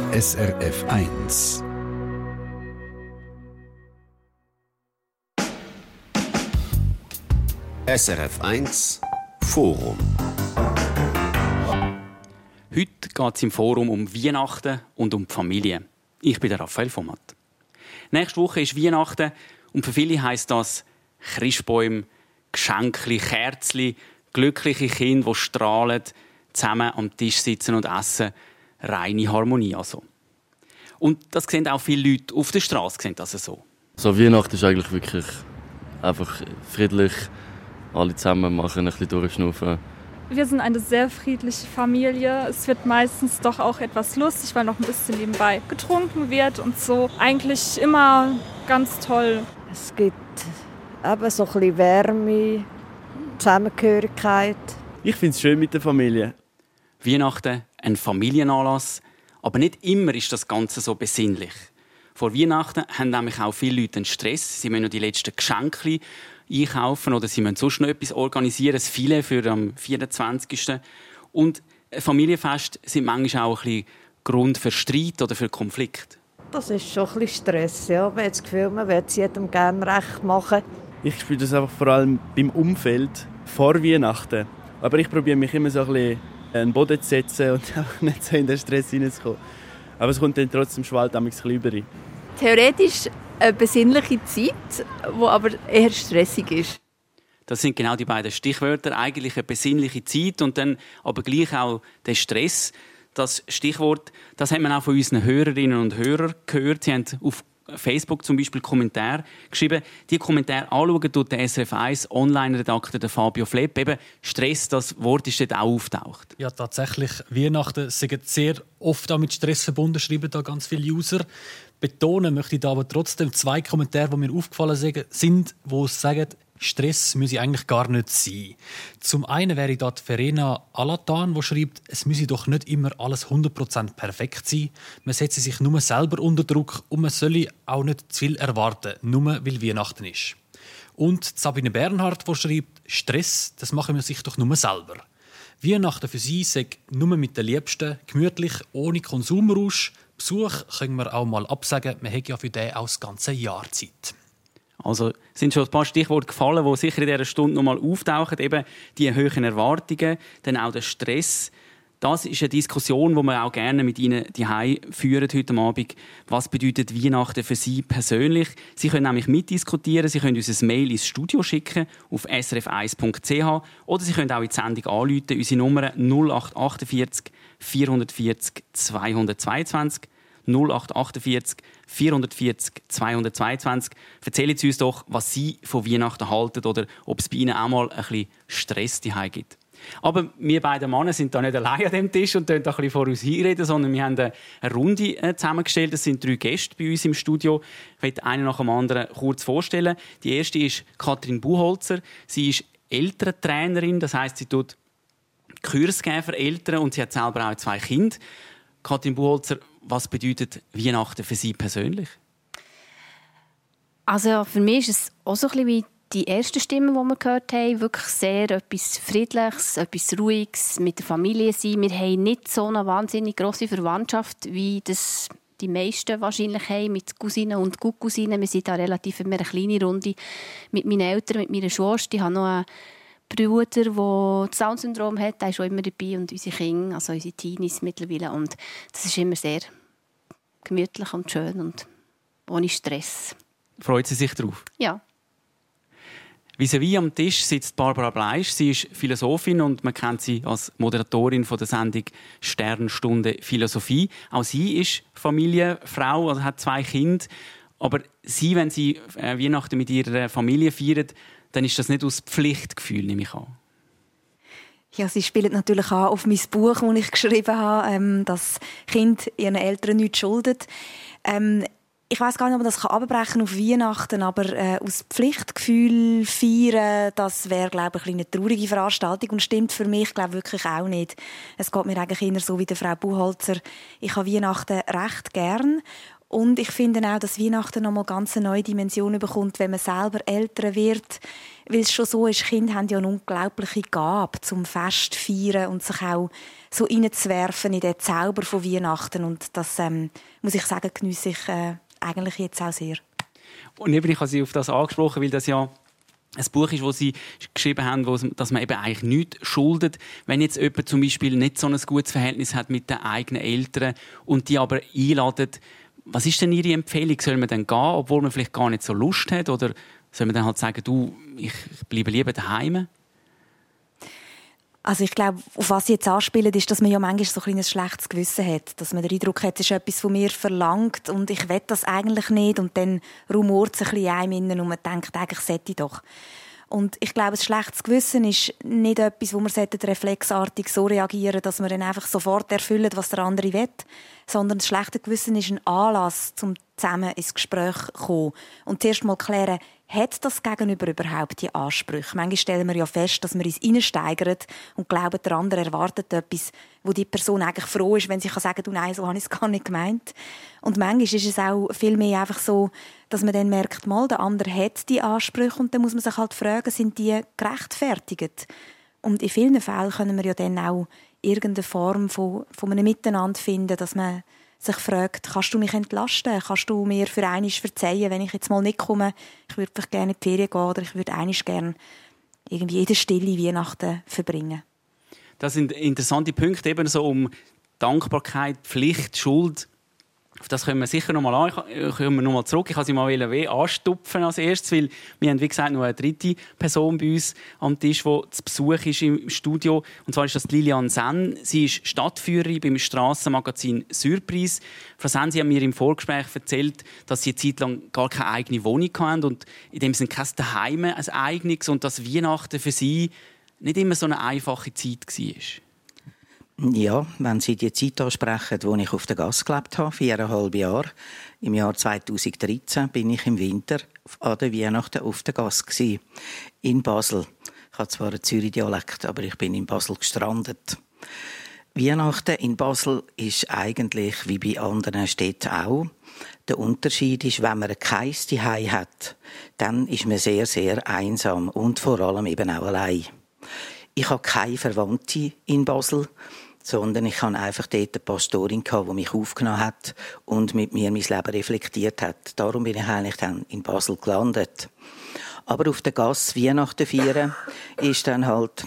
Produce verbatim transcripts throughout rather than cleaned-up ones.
S R F eins. S R F eins Forum. Heute geht es im Forum um Weihnachten und um die Familie. Ich bin der Raphael Vomat. Nächste Woche ist Weihnachten und für viele heisst das Christbäume, Geschenke, Kerzen, glückliche Kinder, die strahlen, zusammen am Tisch sitzen und essen. Reine Harmonie also. Und das sehen auch viele Leute auf der Straße sehen das so. So Weihnachten ist eigentlich wirklich einfach friedlich. Alle zusammen machen, ein bisschen durchschnaufen. Wir sind eine sehr friedliche Familie. Es wird meistens doch auch etwas lustig, weil noch ein bisschen nebenbei getrunken wird und so. Eigentlich immer ganz toll. Es gibt eben so ein bisschen Wärme, Zusammengehörigkeit. Ich finde es schön mit der Familie. Weihnachten, ein Familienanlass. Aber nicht immer ist das Ganze so besinnlich. Vor Weihnachten haben nämlich auch viele Leute einen Stress. Sie müssen noch die letzten Geschenke einkaufen oder sie müssen sonst noch etwas organisieren. Das viele für am vierundzwanzigsten Und Familienfeste sind manchmal auch ein bisschen Grund für Streit oder für Konflikt. Das ist schon ein bisschen Stress. Ja. Man hat das Gefühl, man will es jedem gerne recht machen. Ich spüre das einfach vor allem beim Umfeld vor Weihnachten. Aber ich probiere mich immer so ein bisschen an den Boden zu setzen und auch nicht so in den Stress hineinzukommen. Aber es kommt dann trotzdem schwalt ein bisschen über. Theoretisch eine besinnliche Zeit, die aber eher stressig ist. Das sind genau die beiden Stichwörter. Eigentlich eine besinnliche Zeit und dann aber gleich auch der Stress. Das Stichwort, das haben wir auch von unseren Hörerinnen und Hörern gehört. Sie haben auf Facebook zum Beispiel Kommentare geschrieben. Die Kommentare anschauen tut der S R F eins Online-Redakteur Fabio Flepp. Eben Stress, das Wort ist dort auch auftaucht. Ja, tatsächlich. Weihnachten sind sehr oft auch mit Stress verbunden, schreiben da ganz viele User. Betonen möchte ich da aber trotzdem zwei Kommentare, die mir aufgefallen sind, die sagen, Stress müsse eigentlich gar nicht sein. Zum einen wäre da die Verena Alatan, die schreibt, es müsse doch nicht immer alles hundert Prozent perfekt sein. Man setze sich nur selber unter Druck und man solle auch nicht zu viel erwarten, nur weil Weihnachten ist. Und Sabine Bernhardt, die schreibt, Stress, das machen wir sich doch nur selber. Weihnachten für sie sei nur mit den Liebsten, gemütlich, ohne Konsumrausch. Besuch können wir auch mal absagen, man hat ja für den auch das ganze Jahr Zeit. Also sind schon ein paar Stichworte gefallen, die sicher in dieser Stunde noch mal auftauchen. Eben die hohen Erwartungen, dann auch der Stress. Das ist eine Diskussion, die wir auch gerne mit Ihnen zuhause führen heute Abend. Was bedeutet Weihnachten für Sie persönlich? Sie können nämlich mitdiskutieren. Sie können uns ein Mail ins Studio schicken auf s r f eins punkt c h oder Sie können auch in die Sendung anrufen. Unsere Nummer null acht achtundvierzig vierhundertvierzig zweihundertzweiundzwanzig null acht achtundvierzig vierhundertvierzig zweihundertzweiundzwanzig. Erzählen Sie uns doch, was Sie von Weihnachten halten oder ob es bei Ihnen auch mal ein bisschen Stress zuhause gibt. Aber wir beiden Männer sind da nicht allein an dem Tisch und können da ein bisschen vor uns hinreden, sondern wir haben eine Runde zusammengestellt. Das sind drei Gäste bei uns im Studio. Ich möchte einen nach dem anderen kurz vorstellen. Die erste ist Katrin Buchholzer. Sie ist Elterntrainerin, das heisst, sie tut Kurs geben für Eltern und sie hat selber auch zwei Kinder. Katrin Buchholzer, was bedeutet Weihnachten für Sie persönlich? Also für mich ist es auch so ein bisschen wie die ersten Stimmen, die wir gehört haben. Wirklich sehr etwas Friedliches, etwas Ruhiges, mit der Familie sein. Wir haben nicht so eine wahnsinnig grosse Verwandtschaft, wie das die meisten wahrscheinlich haben, mit Cousinen und Gutcousinen. Wir sind da relativ in einer kleinen Runde mit meinen Eltern, mit meiner Schwester. Ich habe noch einen Bruder, der das Down-Syndrom hat, der ist auch immer dabei und unsere Kinder, also unsere Teenies mittlerweile. Und das ist immer sehr gemütlich und schön und ohne Stress. Freut sie sich darauf? Ja. Vis-à-vis am Tisch sitzt Barbara Bleisch. Sie ist Philosophin und man kennt sie als Moderatorin von der Sendung Sternstunde Philosophie. Auch sie ist Familienfrau, also hat zwei Kinder. Aber sie, wenn sie Weihnachten mit ihrer Familie feiern, dann ist das nicht aus Pflichtgefühl, nehme ich an. Ja, sie spielt natürlich auch auf mein Buch, das ich geschrieben habe, ähm, dass Kinder ihren Eltern nichts schulden. Ähm, ich weiss gar nicht, ob man das abbrechen auf Weihnachten, aber äh, aus Pflichtgefühl feiern, das wäre, glaube ich, eine traurige Veranstaltung und stimmt für mich, glaube wirklich auch nicht. Es geht mir eigentlich eher so wie der Frau Buchholzer. Ich habe Weihnachten recht gern. Und ich finde auch, dass Weihnachten noch mal ganz eine neue Dimension bekommt, wenn man selber älter wird. Weil es schon so ist, Kinder haben ja eine unglaubliche Gabe zum Fest feiern und sich auch so reinzuwerfen in den Zauber von Weihnachten. Und das, ähm, muss ich sagen, geniesse ich äh, eigentlich jetzt auch sehr. Und eben, ich habe Sie auf das angesprochen, weil das ja ein Buch ist, das Sie geschrieben haben, wo, dass man eben eigentlich nichts schuldet. Wenn jetzt jemand zum Beispiel nicht so ein gutes Verhältnis hat mit den eigenen Eltern und die aber einladen, was ist denn Ihre Empfehlung? Soll man dann gehen, obwohl man vielleicht gar nicht so Lust hat? Oder soll man dann halt sagen, du, ich bleibe lieber daheim? Also ich glaube, auf was Sie jetzt anspielen, ist, dass man ja manchmal so ein schlechtes Gewissen hat. Dass man den Eindruck hat, es ist etwas von mir verlangt und ich will das eigentlich nicht. Und dann rumort es ein bisschen einem innen und man denkt, eigentlich sollte ich doch. Und ich glaube, ein schlechtes Gewissen ist nicht etwas, wo man reflexartig so reagieren sollte, dass man dann einfach sofort erfüllt, was der andere will. Sondern das schlechte Gewissen ist ein Anlass, um zusammen ins Gespräch zu kommen. Und zuerst mal klären, hat das Gegenüber überhaupt die Ansprüche? Manchmal stellen wir ja fest, dass wir uns reinsteigern und glauben, der andere erwartet etwas, wo die Person eigentlich froh ist, wenn sie sagen kann, du, nein, so habe ich es gar nicht gemeint. Und manchmal ist es auch viel mehr einfach so, dass man dann merkt, mal, der andere hat die Ansprüche und dann muss man sich halt fragen, sind die gerechtfertigt? Und in vielen Fällen können wir ja dann auch irgendeine Form von, von einem Miteinander finden, dass man sich fragt, kannst du mich entlasten? Kannst du mir für einmal verzeihen, wenn ich jetzt mal nicht komme? Ich würde vielleicht gerne in die Ferien gehen oder ich würde einmal gerne irgendwie in der Stille Weihnachten verbringen. Das sind interessante Punkte, eben so um Dankbarkeit, Pflicht, Schuld. Auf das können wir sicher noch mal an. Ich komme noch mal zurück. Ich wollte Sie mal anstupfen als erstes, weil wir haben, wie gesagt, noch eine dritte Person bei uns am Tisch, die zu Besuch ist im Studio. Und zwar ist das Lilian Senn. Sie ist Stadtführerin beim Strassenmagazin «Surprise». Frau Senn, Sie haben mir im Vorgespräch erzählt, dass Sie eine Zeit lang gar keine eigene Wohnung hatten und in dem Sinne kein Daheim, ein eigenes, und dass Weihnachten für Sie nicht immer so eine einfache Zeit war. Ja, wenn Sie die Zeit ansprechen, wo ich auf der Gasse gelebt habe, viereinhalb Jahre. Im Jahr zweitausenddreizehn bin ich im Winter an der Weihnachten auf der Gasse gewesen, in Basel. Ich habe zwar einen Zürich-Dialekt, aber ich bin in Basel gestrandet. Weihnachten in Basel ist eigentlich wie bei anderen Städten auch. Der Unterschied ist, wenn man kein Zuhause hat, dann ist man sehr, sehr einsam und vor allem eben auch allein. Ich habe keine Verwandte in Basel, sondern ich hatte einfach dort eine Pastorin, die mich aufgenommen hat und mit mir mein Leben reflektiert hat. Darum bin ich eigentlich dann in Basel gelandet. Aber auf der Gasse Weihnachten feiern ist dann halt,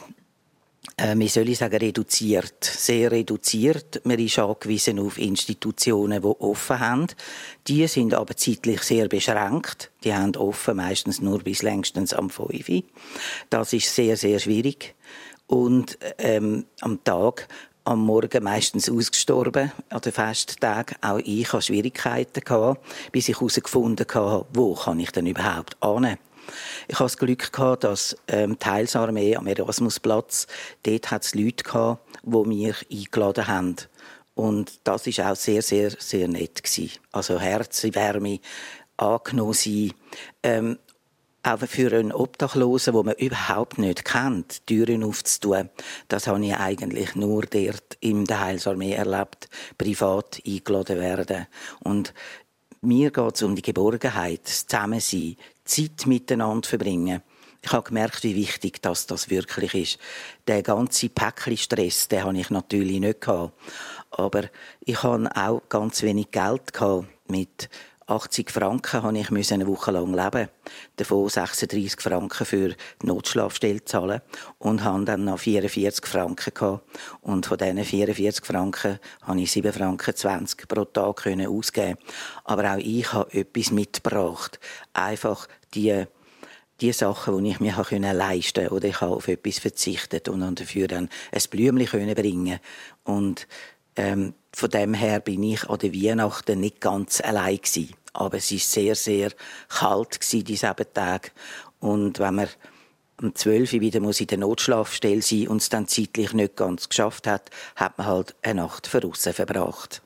äh, wie soll ich sagen, reduziert. Sehr reduziert. Man ist angewiesen auf Institutionen, die offen haben. Die sind aber zeitlich sehr beschränkt. Die haben offen, meistens nur bis längstens am fünf Uhr. Das ist sehr, sehr schwierig. Und ähm, am Tag, am Morgen meistens ausgestorben, an den Festtagen. Auch ich hatte Schwierigkeiten gehabt, bis ich herausgefunden habe, wo kann ich denn überhaupt hin. Ich hatte das Glück gehabt, dass ähm, die Heilsarmee am Erasmusplatz, dort hat es Leute gehabt, die mich eingeladen haben. Und das war auch sehr, sehr, sehr nett gewesen. Also Herz, Wärme, angenommen sein. Ähm, Auch für einen Obdachlosen, den man überhaupt nicht kennt, Türen aufzutun, das habe ich eigentlich nur dort in der Heilsarmee erlebt, privat eingeladen werden. Und mir geht es um die Geborgenheit, das Zusammensein, Zeit miteinander verbringen. Ich habe gemerkt, wie wichtig das, das wirklich ist. Der ganze Päckchen-Stress, den habe ich natürlich nicht gehabt. Aber ich hatte auch ganz wenig Geld gehabt. Mit achtzig Franken musste ich eine Woche lang leben. Davon sechsunddreissig Franken für die Notschlafstelle zahlen. Und hatte dann noch vierundvierzig Franken gehabt. Und von diesen vierundvierzig Franken konnte ich sieben Franken zwanzig pro Tag ausgeben. Aber auch ich habe etwas mitgebracht. Einfach die, die Sachen, die ich mir leisten konnte. Oder ich habe auf etwas verzichtet und dafür dann ein Blümchen bringen. Und ähm, von dem her bin ich an der Weihnachten nicht ganz allein gewesen. Aber es war sehr, sehr kalt gewesen, diese sieben Tage. Und wenn man um zwölf Uhr wieder muss in der Notschlafstelle sein und es dann zeitlich nicht ganz geschafft hat, hat man halt eine Nacht draussen verbracht.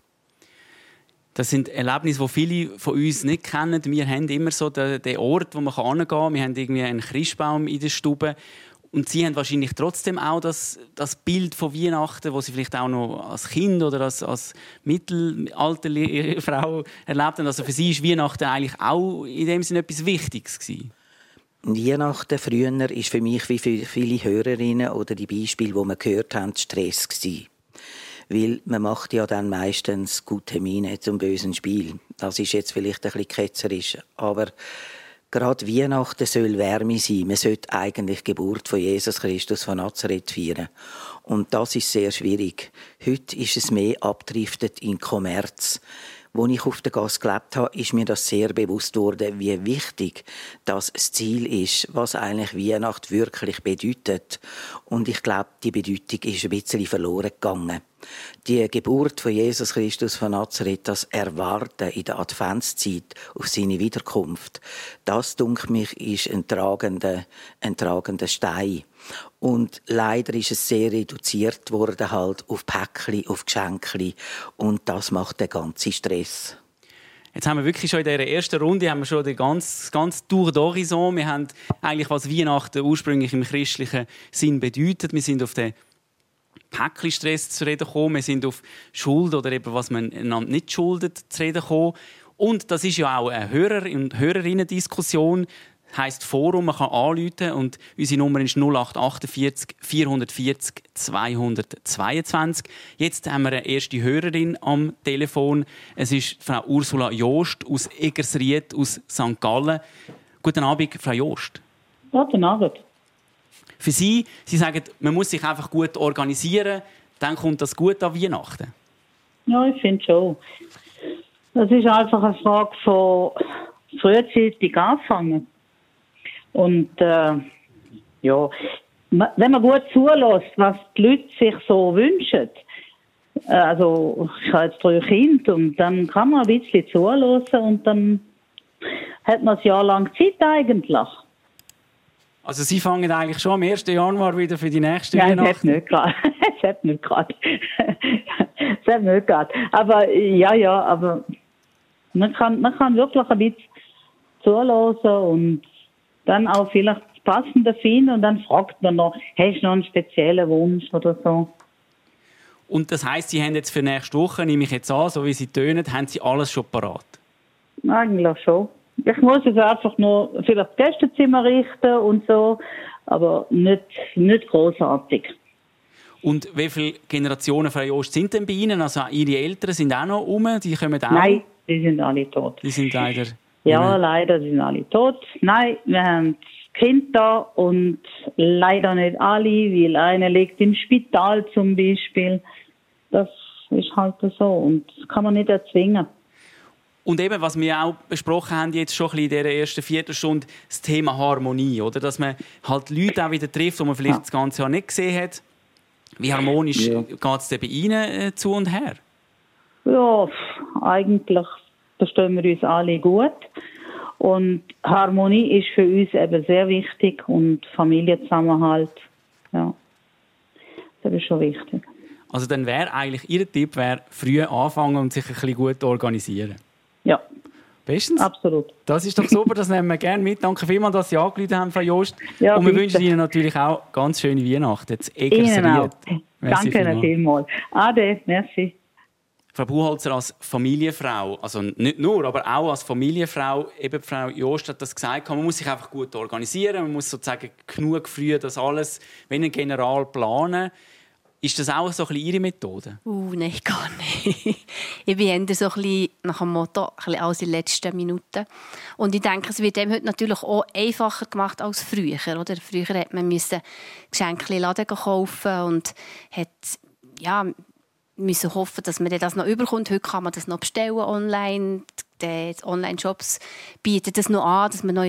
Das sind Erlebnisse, die viele von uns nicht kennen. Wir haben immer so den Ort, wo man hingehen kann. Wir haben irgendwie einen Christbaum in der Stube. Und Sie haben wahrscheinlich trotzdem auch das, das Bild von Weihnachten, das Sie vielleicht auch noch als Kind oder als, als mittelalterliche Frau erlebt haben. Also für Sie ist Weihnachten eigentlich auch in dem Sinne etwas Wichtiges gewesen. Weihnachten früher ist für mich, wie für viele Hörerinnen oder die Beispiele, die wir gehört haben, Stress gewesen. Weil man macht ja dann meistens gute Miene zum bösen Spiel. Das ist jetzt vielleicht ein bisschen ketzerisch, aber gerade Weihnachten soll Wärme sein. Man sollte eigentlich die Geburt von Jesus Christus von Nazareth feiern. Und das ist sehr schwierig. Heute ist es mehr abdriftet in Kommerz. Als ich auf der Gasse gelebt habe, ist mir das sehr bewusst geworden, wie wichtig das Ziel ist, was eigentlich Weihnacht wirklich bedeutet. Und ich glaube, die Bedeutung ist ein bisschen verloren gegangen. Die Geburt von Jesus Christus von Nazareth, das Erwarten in der Adventszeit auf seine Wiederkunft, das, denke mich, ist ein tragender, ein tragender Stein. Und leider ist es sehr reduziert worden halt auf Päckchen, auf Geschenke. Und das macht den ganzen Stress. Jetzt haben wir wirklich schon in dieser ersten Runde haben wir schon den ganz, ganz Tour d'Horizon. Wir haben eigentlich, was Weihnachten ursprünglich im christlichen Sinn bedeutet. Wir sind auf den Päckchenstress zu reden gekommen. Wir sind auf Schuld oder eben, was man einander nicht schuldet, zu reden gekommen. Und das ist ja auch eine Hörer- und Hörerinnen-Diskussion. Heisst Forum, man kann anrufen und unsere Nummer ist null acht achtundvierzig vierhundertvierzig zweihundertzweiundzwanzig. Jetzt haben wir eine erste Hörerin am Telefon. Es ist Frau Ursula Joost aus Egersried aus Sankt Gallen. Guten Abend, Frau Joost. Guten Abend. Für Sie, Sie sagen, man muss sich einfach gut organisieren, dann kommt das gut an Weihnachten. Ja, ich finde schon. Das ist einfach eine Frage von frühzeitig anfangen. Und äh, ja, wenn man gut zulässt, was die Leute sich so wünschen, äh, also ich habe jetzt drei Kinder und dann kann man ein bisschen zulassen und dann hat man ein Jahr lang Zeit eigentlich. Also Sie fangen eigentlich schon am ersten Januar wieder für die nächste Nein, Weihnachten? Nein, es hat nicht gerade. Es hat nicht gerade. Aber ja, ja, aber man kann, man kann wirklich ein bisschen zulassen und dann auch vielleicht das Passende finden und dann fragt man noch, hast du noch einen speziellen Wunsch oder so. Und das heisst, Sie haben jetzt für nächste Woche, nehme ich jetzt an, so wie Sie tönen, haben Sie alles schon parat? Eigentlich schon. Ich muss es einfach nur vielleicht das Gästezimmer richten und so, aber nicht, nicht großartig. Und wie viele Generationen, Frau Joost, sind denn bei Ihnen? Also Ihre Eltern sind auch noch rum? Die kommen auch? Nein, die sind alle tot. Die sind leider... Ja, leider sind alle tot. Nein, wir haben Kinder da und leider nicht alle, weil einer liegt im Spital zum Beispiel. Das ist halt so und das kann man nicht erzwingen. Und eben, was wir auch besprochen haben, jetzt schon ein bisschen in dieser ersten Viertelstunde, das Thema Harmonie, oder? Dass man halt Leute auch wieder trifft, die man vielleicht ja. das ganze Jahr nicht gesehen hat. Wie harmonisch ja. geht es denn bei Ihnen äh, zu und her? Ja, eigentlich verstehen wir uns alle gut. Und Harmonie ist für uns eben sehr wichtig und Familienzusammenhalt, ja, das ist schon wichtig. Also dann wäre eigentlich Ihr Tipp, wäre früh anfangen und sich ein bisschen gut organisieren? Ja. Bestens? Absolut. Das ist doch super, das nehmen wir gerne mit. Danke vielmals, dass Sie angerufen haben, Frau Joost. Ja, und wir bitte. wünschen Ihnen natürlich auch ganz schöne Weihnachten. Jetzt Ihnen auch. Danke Ihnen vielmals. Ade, merci. Frau Buchholzer, als Familienfrau, also nicht nur, aber auch als Familienfrau, eben Frau Joost hat das gesagt, man muss sich einfach gut organisieren, man muss sozusagen genug früh das alles, wenn ein General planen. Ist das auch so ein bisschen Ihre Methode? Uh, nein, gar nicht. Ich bin eher so ein bisschen nach dem Motto, ein bisschen als in den letzten Minuten. Und ich denke, es wird dem heute natürlich auch einfacher gemacht als früher. Oder? Früher hat man Geschenke in den Laden kaufen und hat, ja, müssen hoffen, dass man das noch überkommt. Heute kann man das noch bestellen online. Die Online-Shops bieten das noch an, dass man noch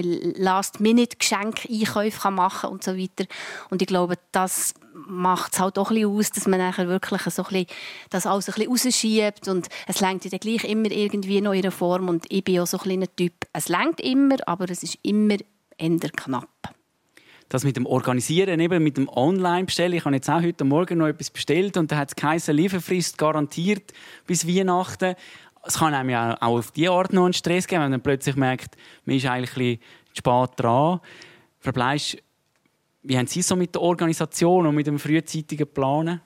Last-Minute-Geschenke-Einkäufe machen kann und so weiter. Und ich glaube, das macht es halt auch ein bisschen aus, dass man nachher wirklich so ein bisschen das alles ein bisschen rausschiebt und es reicht ja gleich immer irgendwie noch in einer Form und ich bin auch so ein kleiner Typ. Es reicht immer, aber es ist immer eher knapp. Das mit dem Organisieren, eben mit dem Online-Bestellen. Ich habe jetzt auch heute Morgen noch etwas bestellt und da hat es keine Lieferfrist garantiert bis Weihnachten. Es kann einem ja auch auf diese Art noch einen Stress geben, wenn man plötzlich merkt, man ist eigentlich ein bisschen spät dran. Frau Bleisch, Wie haben Sie so mit der Organisation und mit dem frühzeitigen Planen?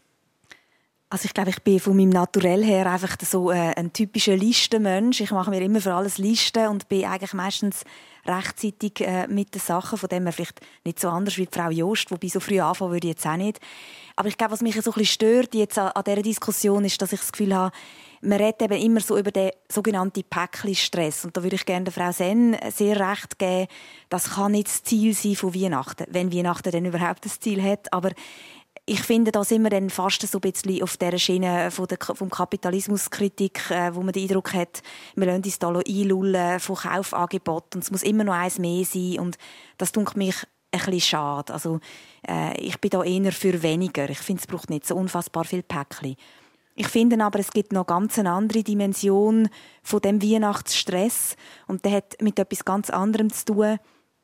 Also ich glaube, ich bin von meinem Naturell her einfach so äh, ein typischer Listenmensch. Ich mache mir immer für alles Listen und bin eigentlich meistens rechtzeitig äh, mit den Sachen. Von dem her vielleicht nicht so anders wie die Frau Jost, wobei so früh anfangen würde ich jetzt auch nicht. Aber ich glaube, was mich so ein bisschen stört jetzt an, an dieser Diskussion, ist, dass ich das Gefühl habe, man redet eben immer so über den sogenannten Päckli-Stress. Und da würde ich gerne der Frau Senn sehr recht geben, das kann nicht das Ziel sein von Weihnachten, wenn Weihnachten dann überhaupt das Ziel hat. Aber ich finde, da sind wir dann fast so ein bisschen auf dieser Schiene von der, vom Kapitalismuskritik, äh, wo man den Eindruck hat, wir lassen uns da einlullen von Kaufangeboten und es muss immer noch eins mehr sein. Und das tut mich ein bisschen schade. Also, äh, ich bin da eher für weniger. Ich finde, es braucht nicht so unfassbar viel Päckchen. Ich finde aber, es gibt noch ganz eine andere Dimension von dem Weihnachtsstress. Und der hat mit etwas ganz anderem zu tun.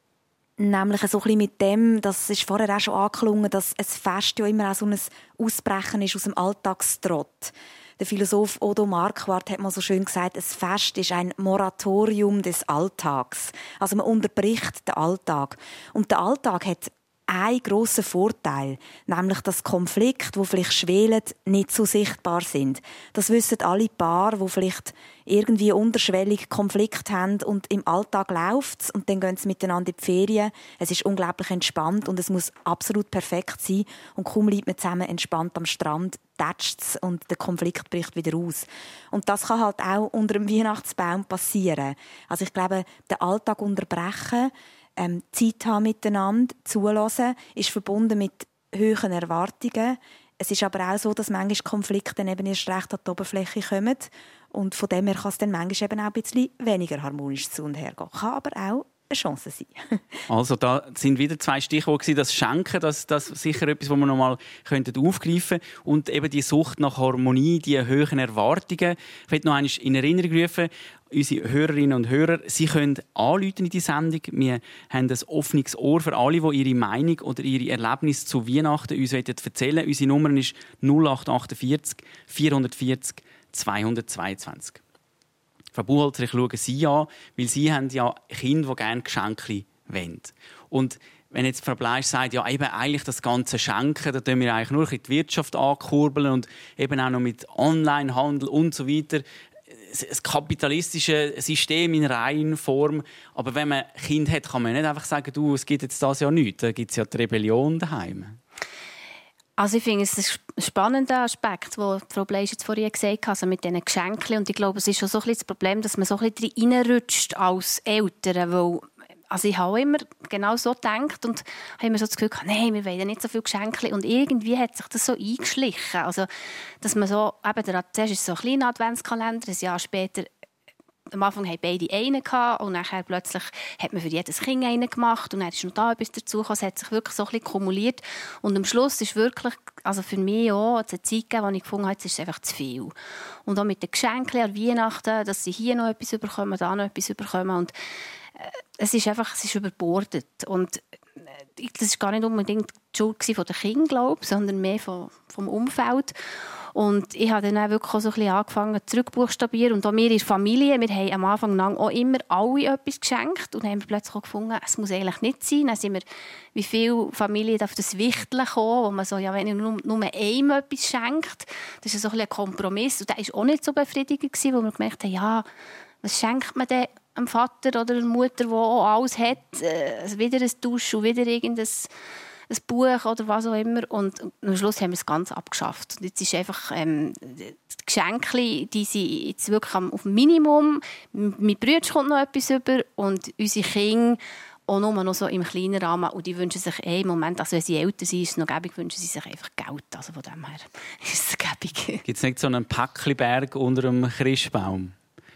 Nämlich so ein bisschen mit dem, das ist vorher auch schon angeklungen, dass ein Fest ja immer auch so ein Ausbrechen ist aus dem Alltagstrott. Der Philosoph Odo Marquardt hat mal so schön gesagt, ein Fest ist ein Moratorium des Alltags. Also man unterbricht den Alltag. Und der Alltag hat einen grossen Vorteil, nämlich dass Konflikte, die vielleicht schwelen, nicht so sichtbar sind. Das wissen alle Paare, die vielleicht irgendwie unterschwellig Konflikt haben und im Alltag läuft es und dann gehen sie miteinander in die Ferien. Es ist unglaublich entspannt und es muss absolut perfekt sein und kaum liegt man zusammen entspannt am Strand, tätscht es und der Konflikt bricht wieder aus. Und das kann halt auch unter dem Weihnachtsbaum passieren. Also ich glaube, den Alltag unterbrechen, ähm, Zeit haben miteinander, zuhören, ist verbunden mit hohen Erwartungen. Es ist aber auch so, dass manchmal Konflikte dann eben erst recht an die Oberfläche kommen. Und von dem her kann es dann manchmal eben auch ein bisschen weniger harmonisch zu und her gehen. Kann aber auch eine Chance sein. Also da sind wieder zwei Stichworte. Das Schenken, das, das ist sicher etwas, das wir noch mal aufgreifen könnten. Und eben die Sucht nach Harmonie, die hohen Erwartungen. Ich möchte noch einmal in Erinnerung rufen, unsere Hörerinnen und Hörer, Sie können anrufen in die Sendung. Wir haben ein offenes Ohr für alle, die ihre Meinung oder ihre Erlebnisse zu Weihnachten uns erzählen wollen. Unsere Nummer ist null acht achtundvierzig vierhundertvierzig zweihundertzweiundzwanzig. Frau Buchholzer, ich schaue Sie an, weil Sie haben ja Kinder, die gerne Geschenke wollen. Und wenn jetzt Frau Bleisch sagt, ja, eben eigentlich das ganze Schenken, da tun wir eigentlich nur die Wirtschaft ankurbeln und eben auch noch mit Onlinehandel und so weiter. Das kapitalistische System in reiner Form. Aber wenn man ein Kind hat, kann man nicht einfach sagen, du, es gibt jetzt das ja nichts. Da gibt es ja die Rebellion daheim. Also ich finde es ein spannender Aspekt, den Frau Bleisch jetzt vorhin gesagt hat, also mit diesen Geschenken. Und ich glaube, es ist schon so ein bisschen das Problem, dass man so ein bisschen reinrutscht als Eltern, weil also ich habe immer genau so gedacht und habe immer so das Gefühl gehabt, nein, wir wollen ja nicht so viele Geschenke. Und irgendwie hat sich das so eingeschlichen. Also, dass man so, eben, der, zuerst ist es so ein kleiner Adventskalender, ein Jahr später, am Anfang hatten beide einen gehabt, und nachher plötzlich hat man für jedes Kind einen gemacht und dann ist noch da etwas dazugekommen. Es hat sich wirklich so ein bisschen kumuliert. Und am Schluss ist wirklich, also für mich auch, eine Zeit gegeben, wo ich gefunden habe, jetzt ist es einfach zu viel. Und auch mit den Geschenken an Weihnachten, dass sie hier noch etwas bekommen, da noch etwas bekommen. Und äh, es ist einfach, es ist überbordet. Und äh, das war gar nicht unbedingt die Schuld von den Kindern, glaube ich, sondern mehr vom, vom Umfeld. Und ich habe dann auch wirklich so ein bisschen angefangen zurückbuchstabieren. Und auch wir in der Familie, wir haben am Anfang auch immer alle etwas geschenkt. Und dann haben wir plötzlich auch gefunden, es muss eigentlich nicht sein. Dann sind wir, wie viele Familien darf das Wichteln kommen, wo man so, ja, wenn ihr nur, nur einem etwas schenkt, das ist so ein, ein Kompromiss. Und das war auch nicht so befriedigend, wo wir gemerkt haben, ja, was schenkt man denn einem Vater oder einer Mutter, die auch alles hat? Äh, wieder ein Dusch und wieder irgendein ein Buch oder was auch immer. Und am Schluss haben wir es ganz abgeschafft. Und jetzt ist einfach, ähm, die Geschenke, die sind jetzt wirklich auf dem Minimum. Mein Bruder kommt noch etwas über und unsere Kinder auch nur noch so im kleinen Rahmen. Und die wünschen sich eh im Moment, also wenn sie älter sind, ist es noch gäbig, wünschen sie sich einfach Geld. Also von dem her ist es gäbig. Gibt es nicht so einen Päckchenberg unter dem Christbaum?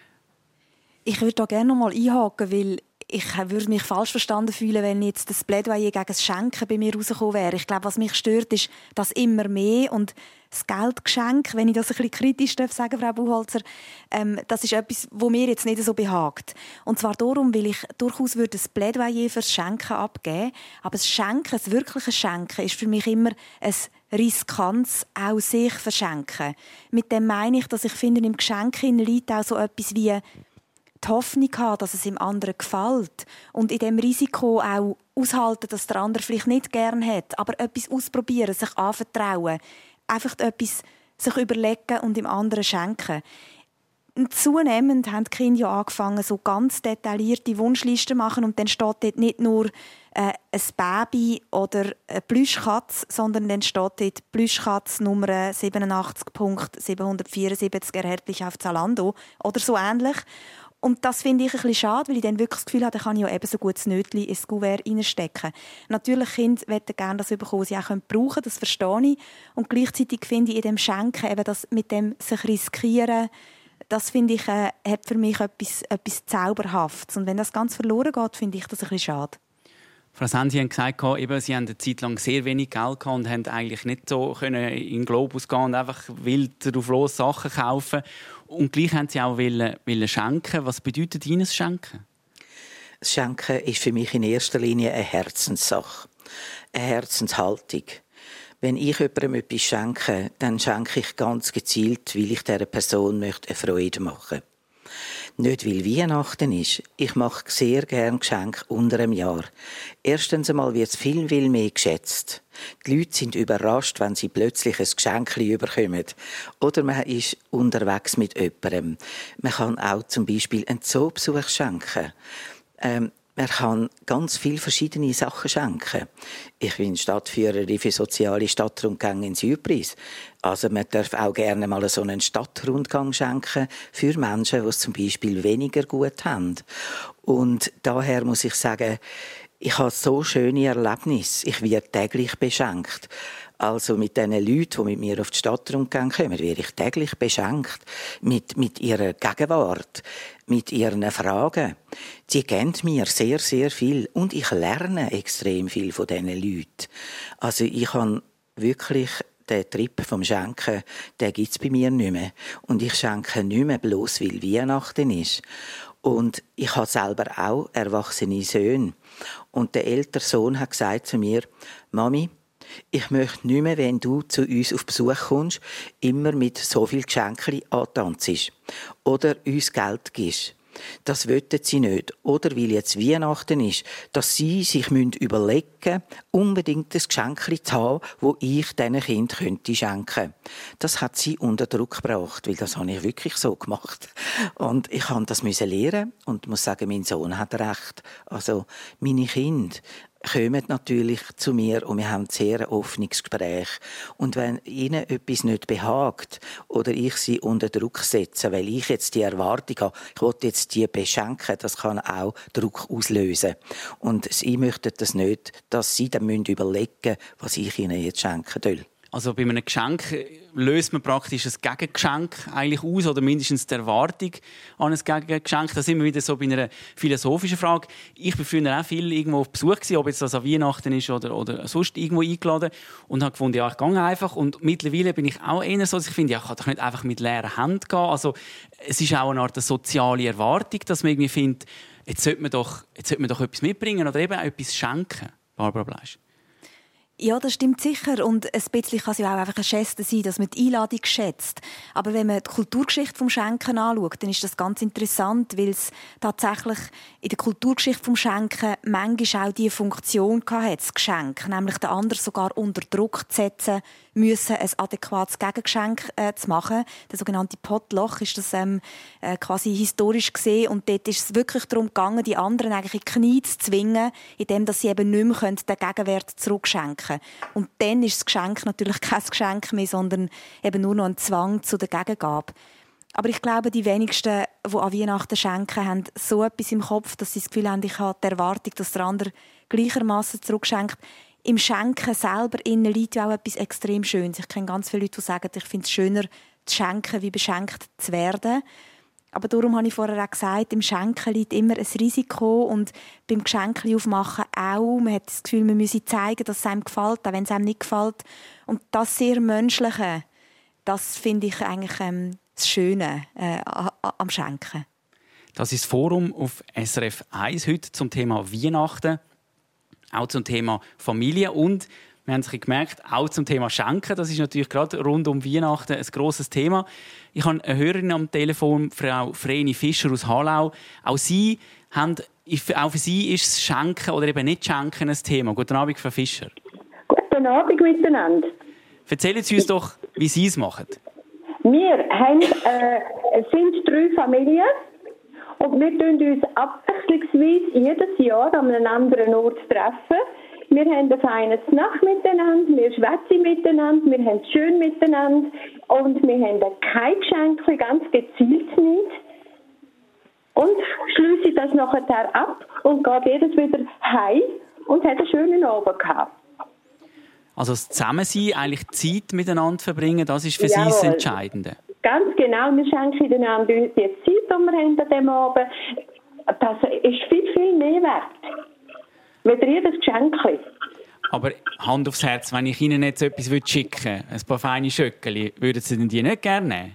Ich würde da gerne noch mal einhaken, weil ich würde mich falsch verstanden fühlen, wenn jetzt das Plädoyer gegen das Schenken bei mir rausgekommen wäre. Ich glaube, was mich stört, ist, dass immer mehr und das Geldgeschenk, wenn ich das ein bisschen kritisch darf sagen, Frau Buchholzer, ähm, das ist etwas, was mir jetzt nicht so behagt. Und zwar darum, weil ich durchaus würde ein Plädoyer fürs Schenken abgeben. Aber das Schenken, das wirkliche Schenken, ist für mich immer ein riskantes auch sich verschenken. Mit dem meine ich, dass ich finde, im Geschenk liegt auch so etwas wie die Hoffnung haben, dass es dem anderen gefällt und in dem Risiko auch aushalten, dass der andere vielleicht nicht gern hat, aber etwas ausprobieren, sich anvertrauen, einfach etwas sich überlegen und dem anderen schenken. Und zunehmend haben die Kinder ja angefangen, so ganz detaillierte Wunschlisten zu machen und dann steht dort nicht nur äh, ein Baby oder eine Plüschkatze, sondern dann steht dort Plüschkatze Nummer siebenundachtzig siebenhundertvierundsiebzig erhältlich auf Zalando oder so ähnlich. Und das finde ich ein bisschen schade, weil ich dann wirklich das Gefühl habe, da kann ich ja eben so gut das Nötchen ins Kuvert reinstecken. Natürlich, Kinder wollen gerne das bekommen, was sie auch brauchen können, das verstehe ich. Und gleichzeitig finde ich in dem Schenken, eben das mit dem sich riskieren, das finde ich, äh, hat für mich etwas, etwas Zauberhaftes. Und wenn das ganz verloren geht, finde ich das ein bisschen schade. Frau Sen, Sie haben gesagt, eben, Sie haben eine Zeit lang sehr wenig Geld gehabt und haben eigentlich nicht so können in den Globus gehen und einfach wild drauf los Sachen kaufen. Und gleich haben Sie auch wollen, wollen schenken. Was bedeutet Ihnen das Schenken? Das Schenken ist für mich in erster Linie eine Herzenssache, eine Herzenshaltung. Wenn ich jemandem etwas schenke, dann schenke ich ganz gezielt, weil ich dieser Person möchte eine Freude machen. Nicht, weil Weihnachten ist. Ich mache sehr gerne Geschenke unter einem Jahr. Erstens einmal wird es viel, viel mehr geschätzt. Die Leute sind überrascht, wenn sie plötzlich ein Geschenkchen bekommen. Oder man ist unterwegs mit jemandem. Man kann auch zum Beispiel einen Zoobesuch schenken. Ähm, Man kann ganz viele verschiedene Sachen schenken. Ich bin Stadtführerin für soziale Stadtrundgänge in Südpreis. Also man darf auch gerne mal so einen Stadtrundgang schenken für Menschen, die es zum Beispiel weniger gut haben. Und daher muss ich sagen, ich habe so schöne Erlebnisse. Ich werde täglich beschenkt. Also mit den Leuten, die mit mir auf die Stadtrundgänge kommen, werde ich täglich beschenkt. Mit, mit ihrer Gegenwart, mit ihren Fragen. Sie geben mir sehr, sehr viel. Und ich lerne extrem viel von diesen Leuten. Also ich habe wirklich den Trip vom Schenken, den gibt es bei mir nicht mehr. Und ich schenke nicht mehr bloß, weil Weihnachten ist. Und ich habe selber auch erwachsene Söhne. Und der ältere Sohn hat gesagt zu mir, Mami, ich möchte nicht mehr, wenn du zu uns auf Besuch kommst, immer mit so viel Geschenken antanzst oder uns Geld gibst. Das wollen sie nicht. Oder weil jetzt Weihnachten ist, dass sie sich überlegen müssen, unbedingt ein Geschenk zu haben, das ich diesen Kindern könnte schenken. Das hat sie unter Druck gebracht, weil das habe ich wirklich so gemacht. Und ich musste das lernen und muss sagen, mein Sohn hat recht. Also meine Kinder kommen natürlich zu mir und wir haben ein sehr offenes Gespräch. Und wenn ihnen etwas nicht behagt oder ich sie unter Druck setze, weil ich jetzt die Erwartung habe, ich will jetzt die beschenken, das kann auch Druck auslösen. Und sie möchten das nicht, dass sie dann überlegen müssen, was ich ihnen jetzt schenken soll. Also bei einem Geschenk löst man praktisch ein Gegengeschenk eigentlich aus oder mindestens die Erwartung an ein Gegengeschenk. Da sind wir wieder so bei einer philosophischen Frage. Ich war früher auch viel irgendwo auf Besuch gewesen, ob jetzt das an Weihnachten ist oder, oder sonst irgendwo eingeladen und habe gefunden, ja, ich gehe einfach. Und mittlerweile bin ich auch eher so, dass ich finde, ja, ich kann doch nicht einfach mit leeren Händen gehen. Also es ist auch eine Art soziale Erwartung, dass man irgendwie findet, jetzt sollte man doch, jetzt sollte man doch etwas mitbringen oder eben auch etwas schenken. Barbara Bleisch. Ja, das stimmt sicher. Und ein bisschen kann es ja auch einfach ein Geste sein, dass man die Einladung schätzt. Aber wenn man die Kulturgeschichte vom Schenken anschaut, dann ist das ganz interessant, weil es tatsächlich in der Kulturgeschichte vom Schenken manchmal auch die Funktion hatte, das Geschenk, nämlich den anderen sogar unter Druck zu setzen, müssen, ein adäquates Gegengeschenk äh, zu machen. Der sogenannte Potluck ist das ähm, äh, quasi historisch gesehen. Und dort ist es wirklich darum gegangen, die anderen eigentlich in die Knie zu zwingen, indem dass sie eben nicht mehr können, den Gegenwert zurückschenken. Und dann ist das Geschenk natürlich kein Geschenk mehr, sondern eben nur noch ein Zwang zu der Gegengabe. Aber ich glaube, die wenigsten, die an Weihnachten schenken, haben so etwas im Kopf, dass sie das Gefühl haben, ich habe die Erwartung, dass der andere gleichermaßen zurückschenkt. Im Schenken selber innen liegt ja auch etwas extrem Schönes. Ich kenne ganz viele Leute, die sagen, ich finde es schöner, zu schenken, wie beschenkt zu werden. Aber darum habe ich vorher auch gesagt, im Schenken liegt immer ein Risiko und beim Geschenke aufmachen auch. Man hat das Gefühl, man müsse zeigen, dass es einem gefällt, auch wenn es einem nicht gefällt. Und das sehr Menschliche, das finde ich eigentlich ähm, das Schöne äh, am Schenken. Das ist das Forum auf S R F eins heute zum Thema Weihnachten, auch zum Thema Familie und Wir haben es gemerkt, auch zum Thema Schenken. Das ist natürlich gerade rund um Weihnachten ein grosses Thema. Ich habe eine Hörerin am Telefon, Frau Vreni Fischer aus Hallau. Auch Sie haben, auch für Sie ist das Schenken oder eben nicht Schenken ein Thema. Guten Abend, Frau Fischer. Guten Abend miteinander. Erzählen Sie uns doch, wie Sie es machen. Wir haben, äh, es sind drei Familien und wir treffen uns abwechslungsweise jedes Jahr an einem anderen Ort treffen. Wir haben eine feine Nacht miteinander, wir schwätzen miteinander, wir haben es schön miteinander und wir haben kein Geschenk, ganz gezielt nicht. Und schließe das nachher ab und gehe jedes wieder heim und hat einen schönen Abend gehabt. Also das Zusammensein, eigentlich Zeit miteinander verbringen, das ist für Jawohl. Sie das Entscheidende. Ganz genau, wir schenken einander die Zeit, die wir haben an diesem Abend. Das ist viel, viel mehr wert. Wieder jedes Geschenk. Aber Hand aufs Herz, wenn ich Ihnen jetzt etwas schicken würde, ein paar feine Schöckeli, würden Sie denn die nicht gerne nehmen?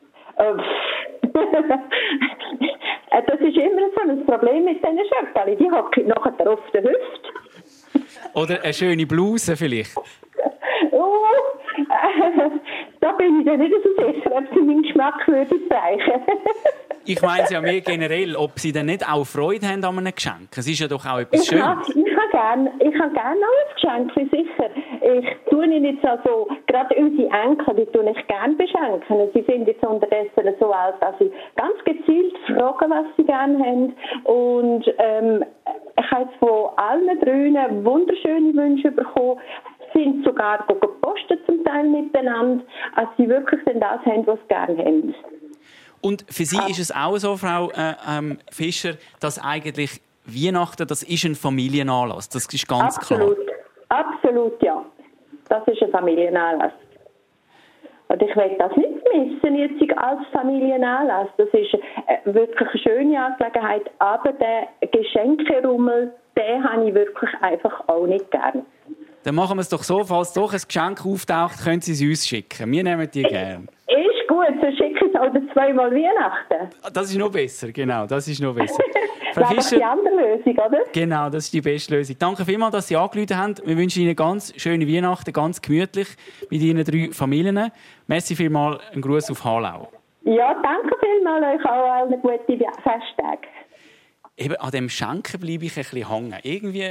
Das ist immer so ein Problem mit diesen Schöckeli. Die hocken nachher auf der Hüfte. Oder eine schöne Bluse vielleicht? Oh, äh, da bin ich dann nicht so sicher, ob sie meinen Geschmack würde zeigen. Ich meine ja mehr generell, ob Sie denn nicht auch Freude haben an einem Geschenk. Es ist ja doch auch etwas ich Schönes. Ha, ich habe gerne gern ein Geschenk, sicher. Ich tue Ihnen jetzt also, gerade unsere Enkel, die tue ich gerne beschenken. Sie sind jetzt unterdessen so alt, dass sie ganz gezielt fragen, was sie gerne haben. Und ähm, ich habe jetzt von allen drei wunderschöne Wünsche bekommen. Sie sind sogar gepostet zum Teil miteinander, als sie wirklich dann das haben, was sie gerne haben. Und für Sie ist es auch so, Frau äh, ähm, Fischer, dass eigentlich Weihnachten, das ist ein Familienanlass. Das ist ganz Absolut. klar. Absolut, ja. Das ist ein Familienanlass. Und ich will das nicht missen jetzt als Familienanlass. Das ist äh, wirklich eine schöne Angelegenheit. Aber den Geschenkerummel, den habe ich wirklich einfach auch nicht gern. Dann machen wir es doch so, falls doch ein Geschenk auftaucht, können Sie es uns schicken. Wir nehmen die gerne. Ist gut, so schicke ich es oder zweimal Weihnachten. Das ist noch besser, genau, das ist noch besser. Das ist die andere Lösung, oder? Genau, das ist die beste Lösung. Danke vielmals, dass Sie angerufen haben. Wir wünschen Ihnen ganz schöne Weihnachten, ganz gemütlich mit Ihren drei Familien. Merci vielmals, einen Gruß auf Hallau. Ja, danke vielmals, euch auch allen gute Festtage. Eben an dem Schenken bleibe ich ein bisschen hängen. Irgendwie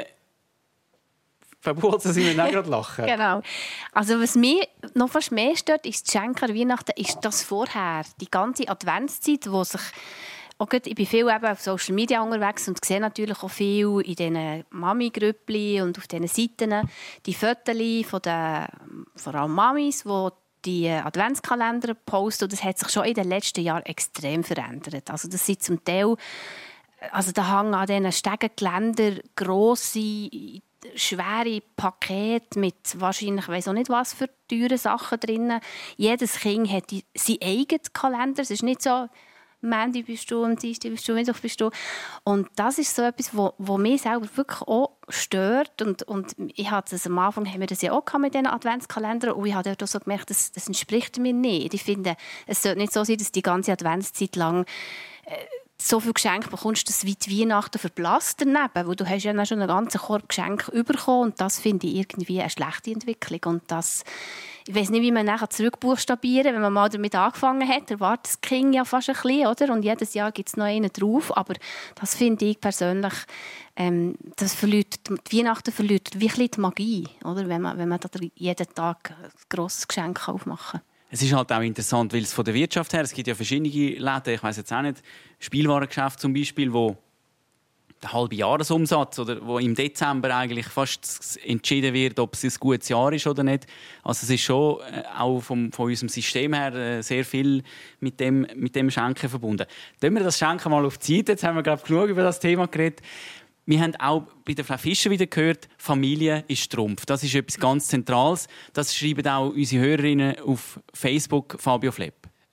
verwurzeln Sie mir auch gerade lachen. Genau. Also was mich noch fast mehr stört, ist das Schenken an Weihnachten, ist das vorher. Die ganze Adventszeit, wo sich auch gerade, ich bin viel eben auf Social Media unterwegs und sehe natürlich auch viel in diesen Mami-Grüppli und auf diesen Seiten die Fotos von den, vor allem Mamis, die die Adventskalender posten. Und das hat sich schon in den letzten Jahren extrem verändert. Also das sind zum Teil, also da hängen an diesen Stegengeländern grosse, schwere Pakete mit wahrscheinlich, ich weiss auch nicht was für teure Sachen drin. Jedes Kind hat seinen eigenen Kalender. Es ist nicht so, Mandy bist du, und Dienstag bist du, Mittwoch bist du. Und das ist so etwas, wo, wo mich selber wirklich auch stört. Und, und ich hatte das am Anfang haben wir das ja auch mit diesen Adventskalendern. Und ich habe dort auch so gemerkt, das, das entspricht mir nicht. Ich finde, es sollte nicht so sein, dass die ganze Adventszeit lang äh, so viele Geschenke bekommst, dass wie die Weihnachten verblasst daneben. Weil du hast ja schon einen ganzen Korb Geschenke bekommen. Und das finde ich irgendwie eine schlechte Entwicklung. Und das, ich weiss nicht, wie man nachher zurückbuchstabieren, wenn man mal damit angefangen hat. Erwartet das Kind ja fast ein bisschen, oder? Und jedes Jahr gibt es noch einen drauf. Aber das finde ich persönlich, ähm, das verliert, die Weihnachten verliert wie ein bisschen die Magie, oder? Wenn man, wenn man da jeden Tag ein grosses Geschenk aufmachen kann. Es ist halt auch interessant, weil es von der Wirtschaft her, es gibt ja verschiedene Läden, ich weiss jetzt auch nicht, Spielwarengeschäfte zum Beispiel, wo der halbe Jahresumsatz oder wo im Dezember eigentlich fast entschieden wird, ob es ein gutes Jahr ist oder nicht. Also es ist schon äh, auch vom, von unserem System her äh, sehr viel mit dem, mit dem Schenken verbunden. Nehmen wir das Schenken mal auf die Seite. Jetzt haben wir glaube ich genug über das Thema geredet. Wir haben auch bei der Frau Fischer wieder gehört, Familie ist Trumpf. Das ist etwas ganz Zentrales. Das schreiben auch unsere Hörerinnen auf Facebook, Fabio Flepp.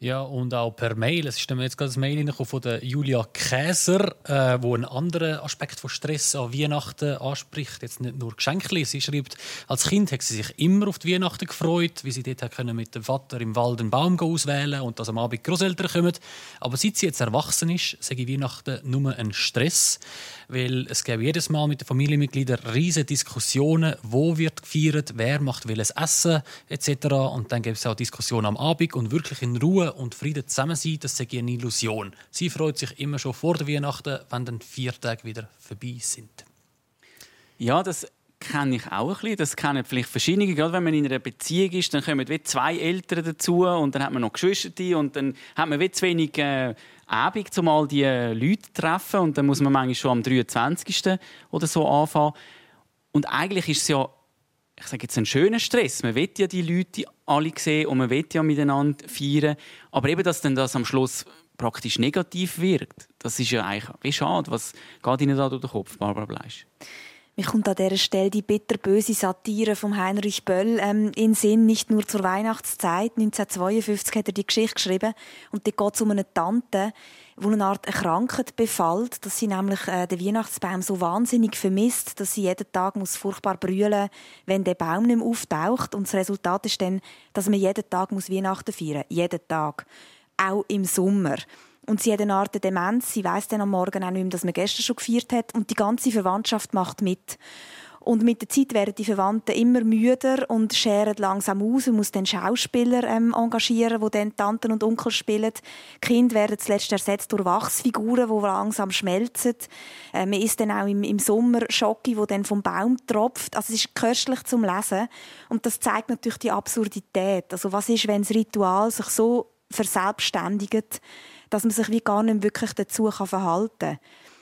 Ja, und auch per Mail. Es ist mir jetzt gerade ein Mail reingekommen von der Julia Käser, äh, wo einen anderen Aspekt von Stress an Weihnachten anspricht. Jetzt nicht nur Geschenke. Sie schreibt, als Kind hat sie sich immer auf die Weihnachten gefreut, wie sie dort können mit dem Vater im Wald einen Baum auswählen und dass am Abend Großeltern kommen. Aber seit sie jetzt erwachsen ist, sage ich Weihnachten nur ein Stress, weil es gäbe jedes Mal mit den Familienmitgliedern riesige Diskussionen, wo wird gefeiert, wer macht welches Essen et cetera. Und dann gibt es auch Diskussionen am Abend und wirklich in Ruhe und Frieden zusammen sein, das sei eine Illusion. Sie freut sich immer schon vor der Weihnachten, wenn dann vier Tage wieder vorbei sind. Ja, das kenne ich auch ein bisschen. Das kennen vielleicht verschiedene. Gerade wenn man in einer Beziehung ist, dann kommen wie zwei Eltern dazu und dann hat man noch Geschwister und dann hat man wie zu wenig äh, Abend, um all die Leute zu treffen. Und dann muss man manchmal schon am dreiundzwanzigsten oder so anfangen. Und eigentlich ist es ja, ich sage jetzt, ein schöner Stress. Man will ja die Leute alle sehen und man will ja miteinander feiern. Aber eben, dass dann das am Schluss praktisch negativ wirkt, das ist ja eigentlich wie schade. Was geht Ihnen da durch den Kopf, Barbara Bleisch? Mir kommt an dieser Stelle die bitterböse Satire von Heinrich Böll ähm, in Sinn, nicht nur zur Weihnachtszeit. neunzehnhundertzweiundfünfzig hat er die Geschichte geschrieben. Und dort geht es um eine Tante, die eine Art eine Krankheit befällt, dass sie nämlich äh, den Weihnachtsbaum so wahnsinnig vermisst, dass sie jeden Tag muss furchtbar brüllen, wenn der Baum nicht mehr auftaucht. Und das Resultat ist dann, dass man jeden Tag muss Weihnachten feiern muss. Jeden Tag. Auch im Sommer. Und sie hat eine Art Demenz. Sie weiss dann am Morgen auch nicht mehr, dass man gestern schon gefeiert hat. Und die ganze Verwandtschaft macht mit. Und mit der Zeit werden die Verwandten immer müder und scheren langsam aus. Man muss dann Schauspieler ähm, engagieren, die dann Tanten und Onkel spielen. Die Kinder werden zuletzt ersetzt durch Wachsfiguren, die langsam schmelzen. Äh, man isst dann auch im, im Sommer Schoki, die dann vom Baum tropft. Also es ist köstlich zum Lesen. Und das zeigt natürlich die Absurdität. Also was ist, wenn das Ritual sich so verselbstständigt, dass man sich wie gar nicht wirklich dazu verhalten kann.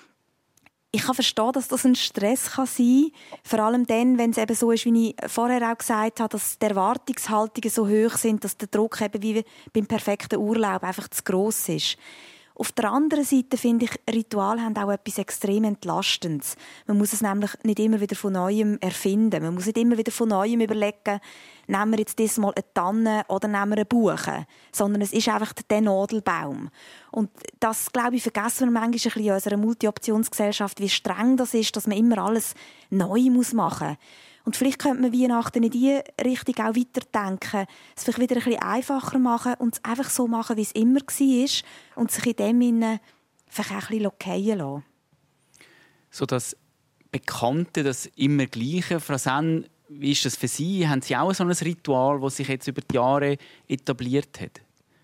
Ich kann verstehen, dass das ein Stress kann sein kann. Vor allem dann, wenn es eben so ist, wie ich vorher auch gesagt habe, dass die Erwartungshaltungen so hoch sind, dass der Druck eben wie beim perfekten Urlaub einfach zu gross ist. Auf der anderen Seite finde ich, Rituale haben auch etwas extrem Entlastendes. Man muss es nämlich nicht immer wieder von Neuem erfinden. Man muss nicht immer wieder von Neuem überlegen, nehmen wir jetzt diesmal eine Tanne oder nehmen wir eine Buche. Sondern es ist einfach der Nadelbaum. Und das, glaube ich, vergessen wir manchmal ein bisschen in unserer Multi-Optionsgesellschaft, wie streng das ist, dass man immer alles neu machen muss. Und vielleicht könnte man Weihnachten in diese Richtung auch weiterdenken, es vielleicht wieder ein bisschen einfacher machen und es einfach so machen, wie es immer war und sich in dem Sinne vielleicht auch ein bisschen fallen lassen. So das Bekannte, das immer Gleiche. Frau Senn, wie ist das für Sie? Haben Sie auch so ein Ritual, das sich jetzt über die Jahre etabliert hat?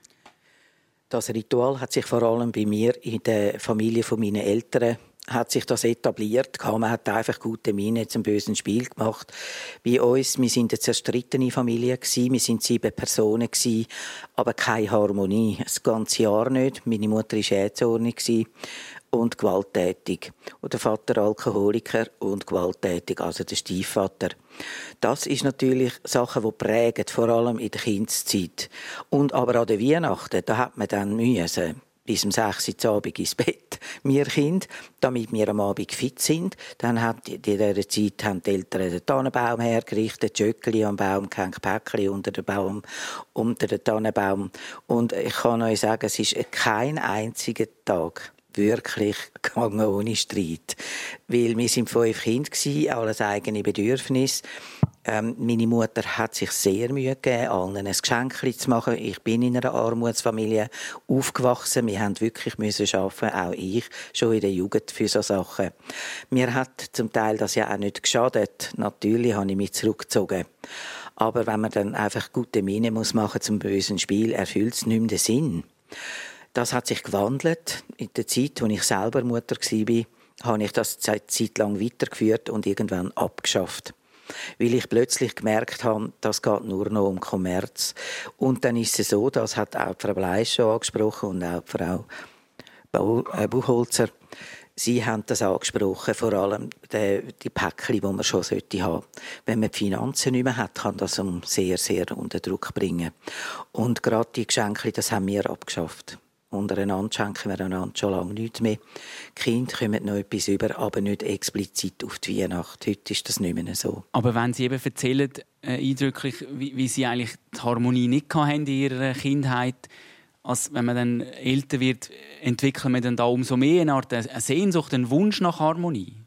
Das Ritual hat sich vor allem bei mir in der Familie von meinen Eltern hat sich das etabliert. Man hat einfach gute Miene zum bösen Spiel gemacht. Bei uns, wir sind eine zerstrittene Familie gewesen. Wir sind sieben Personen gewesen, aber keine Harmonie. Das ganze Jahr nicht. Meine Mutter war jähzornig und gewalttätig. Und der Vater Alkoholiker und gewalttätig, also der Stiefvater. Das ist natürlich Sachen, die prägen, vor allem in der Kindszeit. Und aber an der Weihnachten, da hat man dann müssen bis um sechs Uhr Abend ins Bett, wir Kinder, damit wir am Abend fit sind. Dann hat in dieser Zeit haben die Eltern den Tannenbaum hergerichtet, Jöckeli am Baum gehängt, Päckchen unter den Baum, unter den Tannenbaum. Und ich kann euch sagen, es ist kein einziger Tag wirklich gegangen ohne Streit. Weil wir sind fünf Kinder, alles eigene Bedürfnisse. Ähm, meine Mutter hat sich sehr Mühe gegeben, allen ein Geschenk zu machen. Ich bin in einer Armutsfamilie aufgewachsen. Wir haben wirklich müssen arbeiten, auch ich, schon in der Jugend für solche Sachen. Mir hat zum Teil das ja auch nicht geschadet. Natürlich habe ich mich zurückgezogen. Aber wenn man dann einfach gute Miene muss machen zum bösen Spiel, erfüllt es nicht mehr den Sinn. Das hat sich gewandelt. In der Zeit, als ich selber Mutter war, habe ich das eine Zeit lang weitergeführt und irgendwann abgeschafft. Weil ich plötzlich gemerkt habe, das geht nur noch um Kommerz. Und dann ist es so, das hat auch Frau Bleisch schon angesprochen und auch Frau Buchholzer. Sie haben das angesprochen, vor allem die, die Päckchen, die man schon haben sollte. Wenn man die Finanzen nicht mehr hat, kann das um sehr, sehr unter Druck bringen. Und gerade die Geschenke, das haben wir abgeschafft. Untereinander schenken wir einander schon lange nichts mehr. Die Kinder kommen noch etwas über, aber nicht explizit auf die Weihnacht. Heute ist das nicht mehr so. Aber wenn Sie eben erzählen, äh, eindrücklich, wie, wie Sie eigentlich die Harmonie nicht hatten in Ihrer Kindheit, als wenn man dann älter wird, entwickelt man dann da umso mehr eine Art eine Sehnsucht, einen Wunsch nach Harmonie?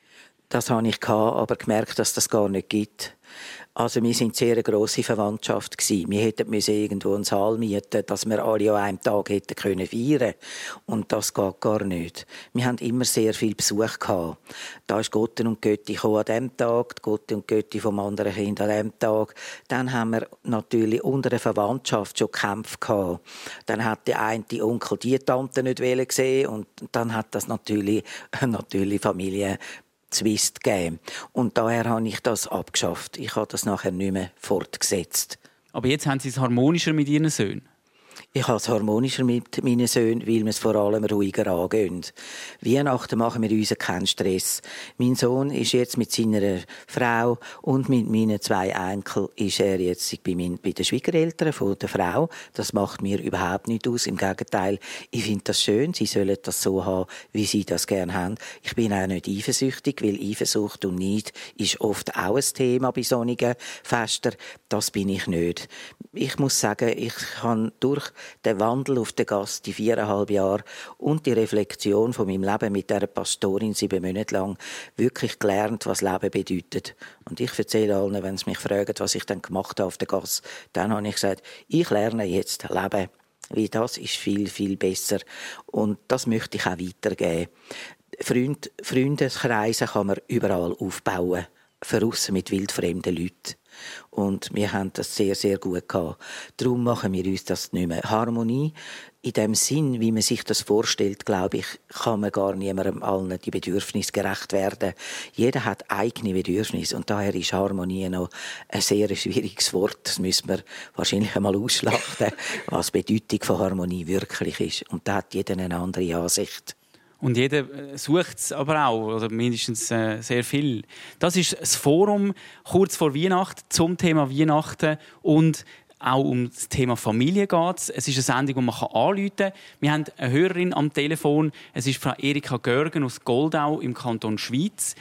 Das hatte ich, aber gemerkt, dass das gar nicht gibt. Also wir sind sehr eine grosse Verwandtschaft gewesen. Wir hätten irgendwo einen Saal mieten, dass wir alle an einem Tag hätten können feiern. Und das geht gar nicht. Wir haben immer sehr viel Besuch gehabt. Da ist Gott und Götti an diesem Tag, Gott und Götti vom anderen Kind an diesem Tag. Dann haben wir natürlich unter der Verwandtschaft schon Kämpfe gehabt. Dann hat der eine die Onkel die Tante nicht gesehen und dann hat das natürlich, natürlich Familie Zwist gegeben. Und daher habe ich das abgeschafft. Ich habe das nachher nicht mehr fortgesetzt. Aber jetzt haben Sie es harmonischer mit Ihren Söhnen? Ich habe es harmonischer mit meinen Söhnen, weil wir es vor allem ruhiger angehen. Weihnachten machen wir uns keinen Stress. Mein Sohn ist jetzt mit seiner Frau und mit meinen zwei Enkeln ist er jetzt bei, meinen, bei den Schwiegereltern von der Frau. Das macht mir überhaupt nicht aus. Im Gegenteil, ich finde das schön. Sie sollen das so haben, wie sie das gerne haben. Ich bin auch nicht eifersüchtig, weil Eifersucht und Neid ist oft auch ein Thema bei solchen Festen. Das bin ich nicht. Ich muss sagen, ich habe durch den Wandel auf der Gasse, die viereinhalb Jahre und die Reflexion von meinem Leben mit dieser Pastorin sieben Monate lang wirklich gelernt, was Leben bedeutet. Und ich erzähle allen, wenn sie mich fragen, was ich dann gemacht habe auf der Gasse, dann habe ich gesagt, ich lerne jetzt leben. Weil das ist viel, viel besser. Und das möchte ich auch weitergeben. Freund, Freundeskreise kann man überall aufbauen. Verrissen mit wildfremden Leuten. Und wir haben das sehr, sehr gut gehabt. Darum machen wir uns das nicht mehr. Harmonie, in dem Sinn, wie man sich das vorstellt, glaube ich, kann man gar niemandem allen die Bedürfnisse gerecht werden. Jeder hat eigene Bedürfnisse und daher ist Harmonie noch ein sehr schwieriges Wort. Das müssen wir wahrscheinlich einmal ausschlachten, was die Bedeutung von Harmonie wirklich ist. Und da hat jeder eine andere Ansicht. Und jeder sucht es aber auch, oder mindestens äh, sehr viel. Das ist das Forum kurz vor Weihnachten zum Thema Weihnachten und auch um das Thema Familie geht es. Es ist eine Sendung, die man anrufen kann. Wir haben eine Hörerin am Telefon. Es ist Frau Erika Görgen aus Goldau im Kanton Schwyz.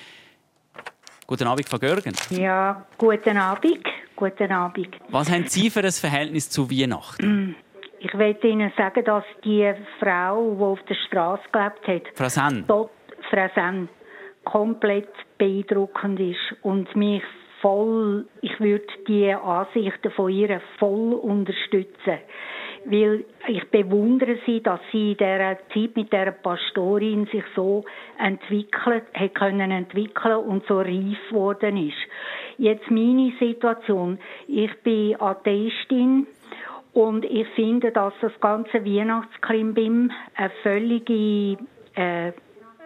Guten Abend, Frau Görgen. Ja, guten Abend. Guten Abend. Was haben Sie für ein Verhältnis zu Weihnachten? Ich möchte Ihnen sagen, dass die Frau, die auf der Straße gelebt hat, Frau Senn, dort, Frau Senn, komplett beeindruckend ist und mich voll, ich würde die Ansichten von ihr voll unterstützen. Weil ich bewundere sie, dass sie in dieser Zeit mit dieser Pastorin sich so entwickelt, hat können entwickeln und so reif geworden ist. Jetzt meine Situation. Ich bin Atheistin. Und ich finde, dass das ganze Weihnachtsklimbim eine völlige äh, äh,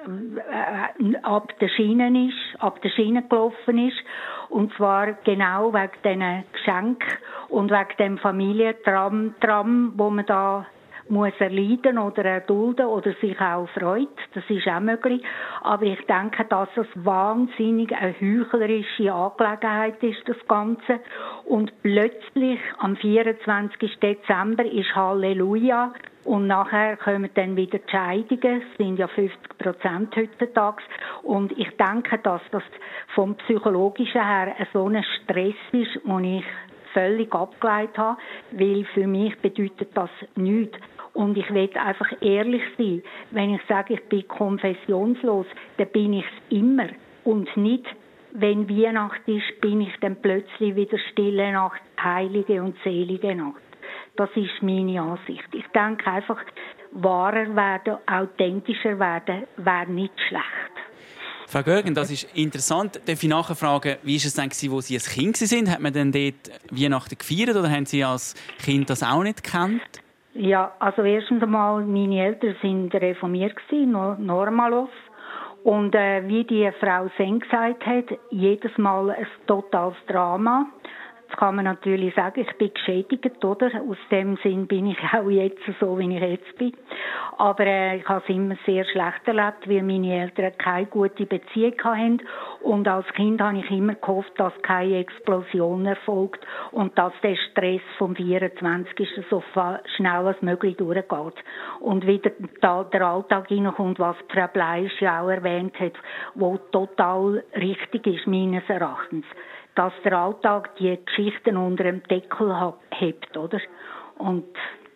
ab der Schiene ist, ab der Schiene gelaufen ist. Und zwar genau wegen diesen Geschenken und wegen dem Familientram, Tram, wo man da muss erleiden oder erdulden oder sich auch freut. Das ist auch möglich. Aber ich denke, dass es wahnsinnig eine heuchlerische Angelegenheit ist, das Ganze. Und plötzlich am vierundzwanzigsten Dezember ist Halleluja. Und nachher kommen dann wieder die Scheidungen. Es sind ja fünfzig Prozent heutzutage. Und ich denke, dass das vom Psychologischen her so ein Stress ist, den ich völlig abgeleitet habe. Weil für mich bedeutet das nichts. Und ich will einfach ehrlich sein. Wenn ich sage, ich bin konfessionslos, dann bin ich es immer. Und nicht, wenn Weihnacht ist, bin ich dann plötzlich wieder stille Nacht, heilige und selige Nacht. Das ist meine Ansicht. Ich denke einfach, wahrer werden, authentischer werden, wäre nicht schlecht. Frau Görgen, das ist interessant. Darf ich nachfragen, wie war es denn, als Sie ein Kind waren? Hat man denn dort Weihnachten gefeiert oder haben Sie als Kind das auch nicht gekannt? Ja, also erstens einmal, meine Eltern waren reformiert, Normalos. Und äh, wie die Frau Senn gesagt hat, jedes Mal ein totales Drama. Jetzt kann man natürlich sagen, ich bin geschädigt, oder? Aus dem Sinn bin ich auch jetzt so, wie ich jetzt bin. Aber äh, ich habe es immer sehr schlecht erlebt, weil meine Eltern keine gute Beziehung hatten. Und als Kind habe ich immer gehofft, dass keine Explosion erfolgt und dass der Stress vom vierundzwanzigsten so schnell als möglich durchgeht. Und wieder der Alltag hineinkommt, was Frau Bleisch ja auch erwähnt hat, wo total richtig ist, meines Erachtens. Dass der Alltag die Geschichten unter dem Deckel hebt, oder? Und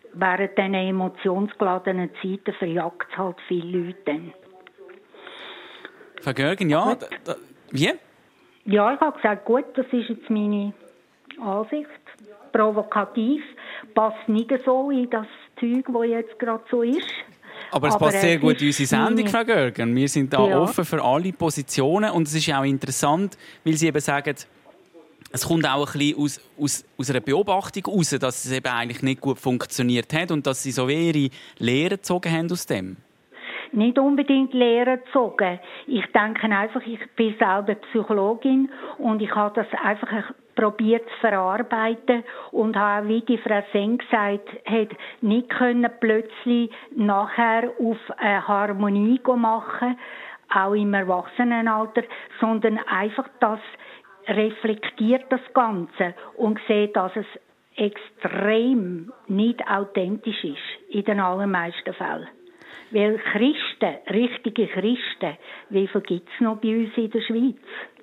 während diesen emotionsgeladenen Zeiten verjagt es halt viele Leute dann. Frau Görgen, ja, da, da, wie? Ja, ich habe gesagt, gut, das ist jetzt meine Ansicht. Provokativ, passt nicht so in das Zeug, das jetzt gerade so ist. Aber es Aber passt sehr es gut in ist unsere Sendung, meine- Frau Görgen. Wir sind da Ja. offen für alle Positionen und es ist auch interessant, weil Sie eben sagen, es kommt auch ein bisschen aus, aus, aus einer Beobachtung heraus, dass es eben eigentlich nicht gut funktioniert hat und dass Sie so wie Ihre Lehren gezogen haben aus dem. Nicht unbedingt Lehren gezogen. Ich denke einfach, ich bin selber Psychologin und ich habe das einfach probiert zu verarbeiten und habe, wie die Frau Seng gesagt hat, nicht können plötzlich nachher auf eine Harmonie machen, auch im Erwachsenenalter, sondern einfach das reflektiert das Ganze und sieht, dass es extrem nicht authentisch ist, in den allermeisten Fällen. Weil Christen, richtige Christen, wie viel gibt es noch bei uns in der Schweiz?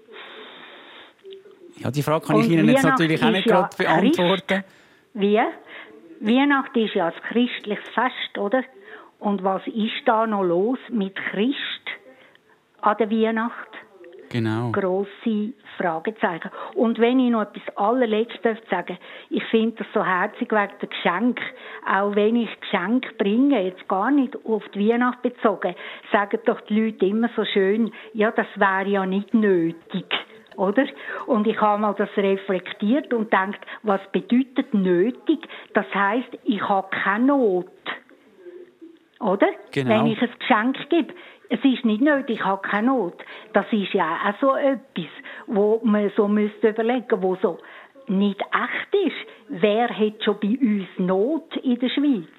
Ja, die Frage kann Und ich Ihnen jetzt Weihnachten natürlich auch nicht ist ja gerade beantworten. Wie? Weihnachten ist ja ein christliches Fest, oder? Und was ist da noch los mit Christ an der Weihnacht? Genau. Grosse Fragezeichen. Und wenn ich noch etwas allerletztes sagen, ich finde das so herzig wegen der Geschenke. Auch wenn ich Geschenke bringe, jetzt gar nicht auf die Weihnacht bezogen, sagen doch die Leute immer so schön, ja, das wäre ja nicht nötig. Oder? Und ich habe mal das reflektiert und gedacht, was bedeutet nötig? Das heisst, ich habe keine Not. Oder? Genau. Wenn ich ein Geschenk gebe. Es ist nicht nötig, ich habe keine Not. Das ist ja auch so etwas, wo man so müsste überlegen, wo so nicht echt ist. Wer hat schon bei uns Not in der Schweiz?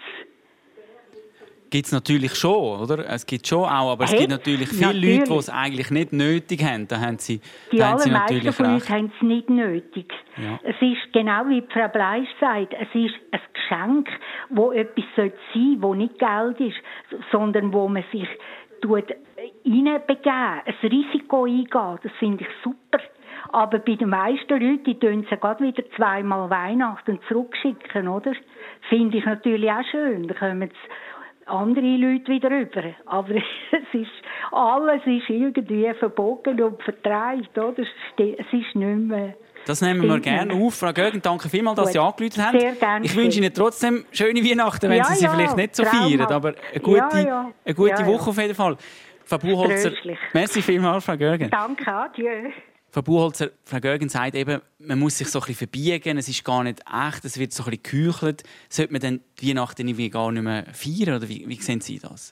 Gibt es natürlich schon, oder? Es gibt schon auch, aber es Hey, gibt natürlich viele natürlich. Leute, die es eigentlich nicht nötig haben. Da haben Sie, Die da haben Sie allermeisten natürlich von uns recht. haben es nicht nötig. Ja. Es ist genau wie Frau Bleisch sagt, es ist ein Geschenk, wo etwas sein sollte, wo nicht Geld ist, sondern wo man sich tut reinbegeben, ein Risiko eingehen. Das finde ich super. Aber bei den meisten Leuten, die tun sie gerade wieder zweimal Weihnachten zurückschicken, oder? Finde ich natürlich auch schön. Da kommen jetzt andere Leute wieder rüber. Aber es ist, alles ist irgendwie verbogen und vertreibt, oder? Es ist nicht mehr. Das nehmen wir Stimmt gerne nicht. auf. Frau Gögen, danke vielmals, dass Gut. Sie angerufen haben. Sehr gerne. Ich wünsche Ihnen trotzdem schöne Weihnachten, wenn Ja, Sie sie ja, vielleicht nicht so traumhaft. feiern. Aber eine gute, Ja, ja. eine gute Ja, ja. Woche auf jeden Fall. Frau Buchholzer, Tröstlich. merci vielmals, Frau Gögen. Danke, adieu. Frau Buchholzer, Frau Gögen sagt eben, man muss sich so ein bisschen verbiegen, es ist gar nicht echt, es wird so ein bisschen geheuchelt. Sollte man dann die Weihnachten irgendwie gar nicht mehr feiern? Oder wie, wie sehen Sie das?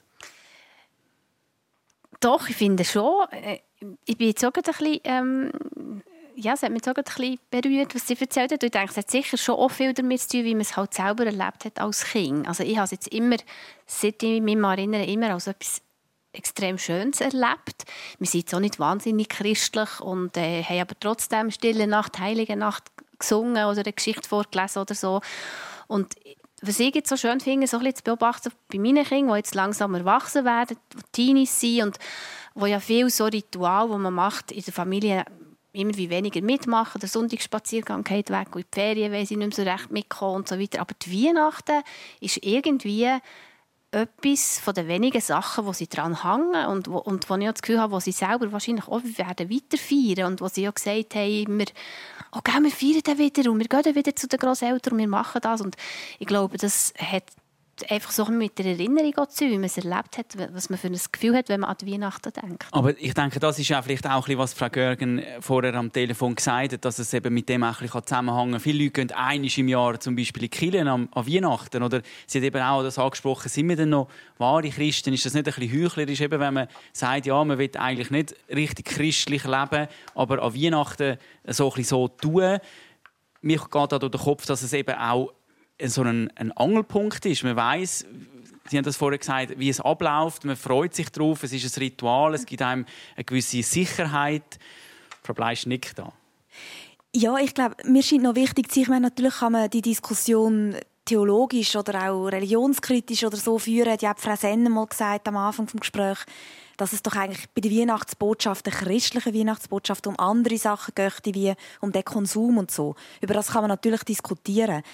Doch, ich finde schon. äh, Ich bin jetzt auch gerade ein bisschen, ähm, ja, es hat mich jetzt auch gerade ein bisschen berührt, was sie erzählt hat. Und ich denke, es hat sicher schon auch viel damit zu tun, wie man es halt selber erlebt hat als Kind. Also ich habe es jetzt immer, seit ich mich mal erinnere, immer als etwas extrem Schönes erlebt. Wir sind jetzt auch nicht wahnsinnig christlich und äh, haben aber trotzdem Stille Nacht, Heilige Nacht gesungen oder eine Geschichte vorgelesen oder so. Und was ich jetzt so schön finde, so ein bisschen zu beobachten bei meinen Kindern, die jetzt langsam erwachsen werden, die Teenies sind und wo ja viel so Ritual, die man macht in der Familie, immer wie weniger mitmachen. Der Sonntagsspaziergang geht weg und in die Ferien, weil sie nicht mehr so recht mitkommen und so weiter. Aber die Weihnachten ist irgendwie etwas von den wenigen Sachen, wo sie dran hängen und wo, und wo ich auch das Gefühl habe, wo sie selber wahrscheinlich auch werden weiter feiern und wo sie auch gesagt haben, immer, oh, gell, wir feiern dann wieder und wir gehen dann wieder zu den Grosseltern und wir machen das. Und ich glaube, das hat einfach so mit der Erinnerung zu tun, wie man es erlebt hat, was man für ein Gefühl hat, wenn man an die Weihnachten denkt. Aber ich denke, das ist ja vielleicht auch ein bisschen, was Frau Görgen vorher am Telefon gesagt hat, dass es eben mit dem auch ein bisschen zusammenhängen kann. Viele Leute gehen einmal im Jahr zum Beispiel in die Kirche an, an Weihnachten. Oder sie hat eben auch das angesprochen, sind wir denn noch wahre Christen? Ist das nicht ein bisschen heuchlerisch, eben, wenn man sagt, ja, man will eigentlich nicht richtig christlich leben, aber an Weihnachten so ein bisschen so tun? Mir geht da durch den Kopf, dass es eben auch so ein, ein Angelpunkt ist. Man weiss, Sie haben das vorher gesagt, wie es abläuft. Man freut sich darauf. Es ist ein Ritual. Es gibt einem eine gewisse Sicherheit. Frau Bleisch nickt da. Ja, ich glaube, mir scheint noch wichtig zu sein, ich meine, natürlich kann man die Diskussion theologisch oder auch religionskritisch oder so führen. Die hat Frau Senner mal gesagt am Anfang des Gesprächs, dass es doch eigentlich bei der Weihnachtsbotschaft, der christlichen Weihnachtsbotschaft, um andere Sachen geht, wie um den Konsum und so. Über das kann man natürlich diskutieren.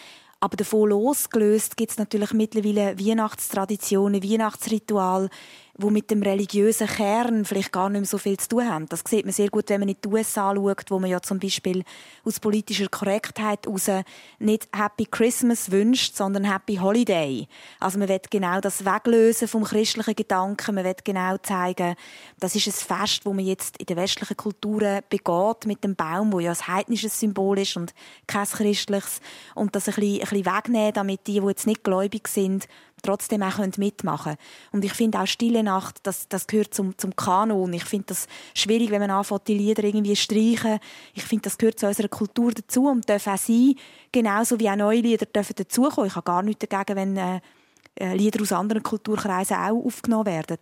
Aber davon losgelöst gibt es natürlich mittlerweile Weihnachtstraditionen, Weihnachtsrituale, die mit dem religiösen Kern vielleicht gar nicht mehr so viel zu tun haben. Das sieht man sehr gut, wenn man in die U S A schaut, wo man ja zum Beispiel aus politischer Korrektheit heraus nicht Happy Christmas wünscht, sondern Happy Holiday. Also man will genau das weglösen vom christlichen Gedanken. Man will genau zeigen, das ist ein Fest, das man jetzt in den westlichen Kulturen begeht, mit dem Baum, wo ja ein heidnisches Symbol ist und kein christliches. Und das ein bisschen, ein bisschen wegnehmen, damit die, die jetzt nicht gläubig sind, trotzdem auch mitmachen können. Und ich finde auch Stille Nacht, das, das gehört zum, zum Kanon. Ich finde das schwierig, wenn man anfängt, die Lieder irgendwie streichen. Ich finde, das gehört zu unserer Kultur dazu und darf auch sein, genauso wie auch neue Lieder dürfen dazukommen. Ich habe gar nichts dagegen, wenn äh, Lieder aus anderen Kulturkreisen auch aufgenommen werden.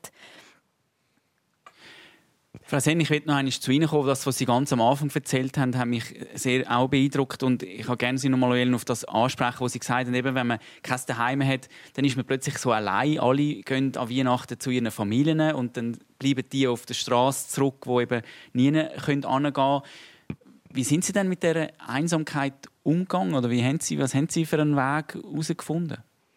Frau Senn, ich will noch einmal zu Ihnen kommen. Das, was Sie ganz am Anfang erzählt haben, hat mich sehr auch beeindruckt. Und ich habe gerne Sie noch mal auf das ansprechen, was Sie gesagt haben. Eben, wenn man kein Zuhause hat, dann ist man plötzlich so allein. Alle gehen an Weihnachten zu ihren Familien und dann bleiben die auf der Straße zurück, die eben nie hingehen können. Wie sind Sie denn mit dieser Einsamkeit umgegangen? Oder wie haben Sie, was haben Sie für einen Weg herausgefunden?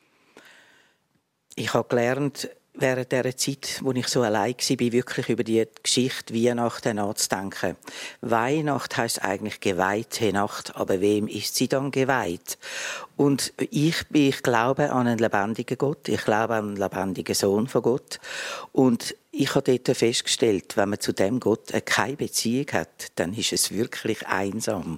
Ich habe gelernt, während dieser Zeit, wo ich so allein war, wirklich über die Geschichte Weihnachten nachzudenken. Weihnacht heisst eigentlich geweihte Nacht, aber wem ist sie dann geweiht? Und ich, ich glaube an einen lebendigen Gott, ich glaube an einen lebendigen Sohn von Gott. Und ich habe dort festgestellt, wenn man zu dem Gott keine Beziehung hat, dann ist es wirklich einsam.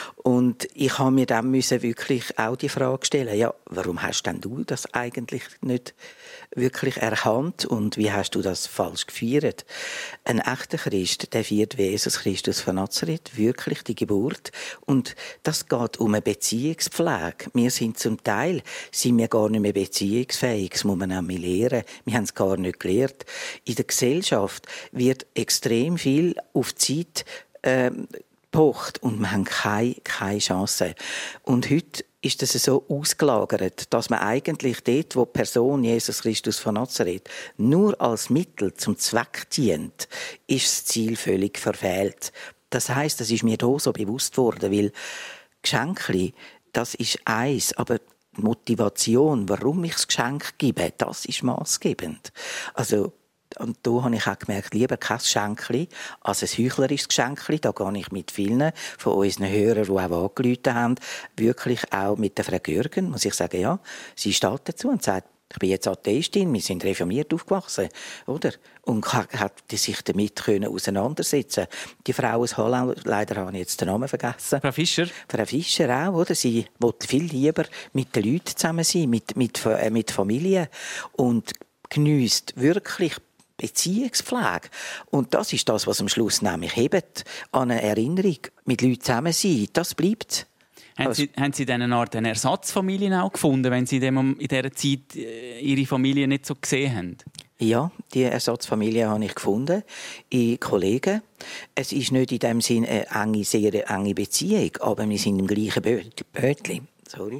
Und ich habe mir dann müssen wirklich auch die Frage stellen, ja, warum hast denn du das eigentlich nicht wirklich erkannt und wie hast du das falsch gefeiert? Ein echter Christ, der feiert wie Jesus Christus von Nazareth wirklich die Geburt. Und das geht um eine Beziehungspflege. Wir sind zum Teil sind wir gar nicht mehr beziehungsfähig. Das muss man auch mal lernen. Wir haben es gar nicht gelernt. In der Gesellschaft wird extrem viel auf die Zeit äh, gepocht und wir haben keine, keine Chance. Und heute ist das so ausgelagert, dass man eigentlich dort, wo die Person Jesus Christus von Nazareth nur als Mittel zum Zweck dient, ist das Ziel völlig verfehlt. Das heisst, das ist mir hier so bewusst worden, weil Geschenke, das ist eins, aber die Motivation, warum ich das Geschenk gebe, das ist maßgebend. Also, und da habe ich auch gemerkt, lieber kein Geschenkli als ein heuchlerisches Geschenkli. Da gehe ich mit vielen von unseren Hörern, die auch angerufen haben, wirklich auch mit der Frau Görgen, muss ich sagen, ja, sie steht dazu und sagt, ich bin jetzt Atheistin, wir sind reformiert aufgewachsen, oder? Und hat sich damit können auseinandersetzen. Die Frau aus Holland, leider habe ich jetzt den Namen vergessen. Frau Fischer? Frau Fischer auch, oder? Sie will viel lieber mit den Leuten zusammen sein, mit, mit, äh, mit Familie und geniesst wirklich Beziehungspflege. Und das ist das, was am Schluss nämlich hebt an eine Erinnerung. Mit Leuten zusammen sein, das bleibt. Haben Sie, haben Sie dann eine Art eine Ersatzfamilie auch gefunden, wenn Sie in dieser Zeit Ihre Familie nicht so gesehen haben? Ja, die Ersatzfamilie habe ich gefunden in Kollegen. Es ist nicht in dem Sinne eine enge, sehr enge Beziehung, aber wir sind im gleichen Bötli. Sorry.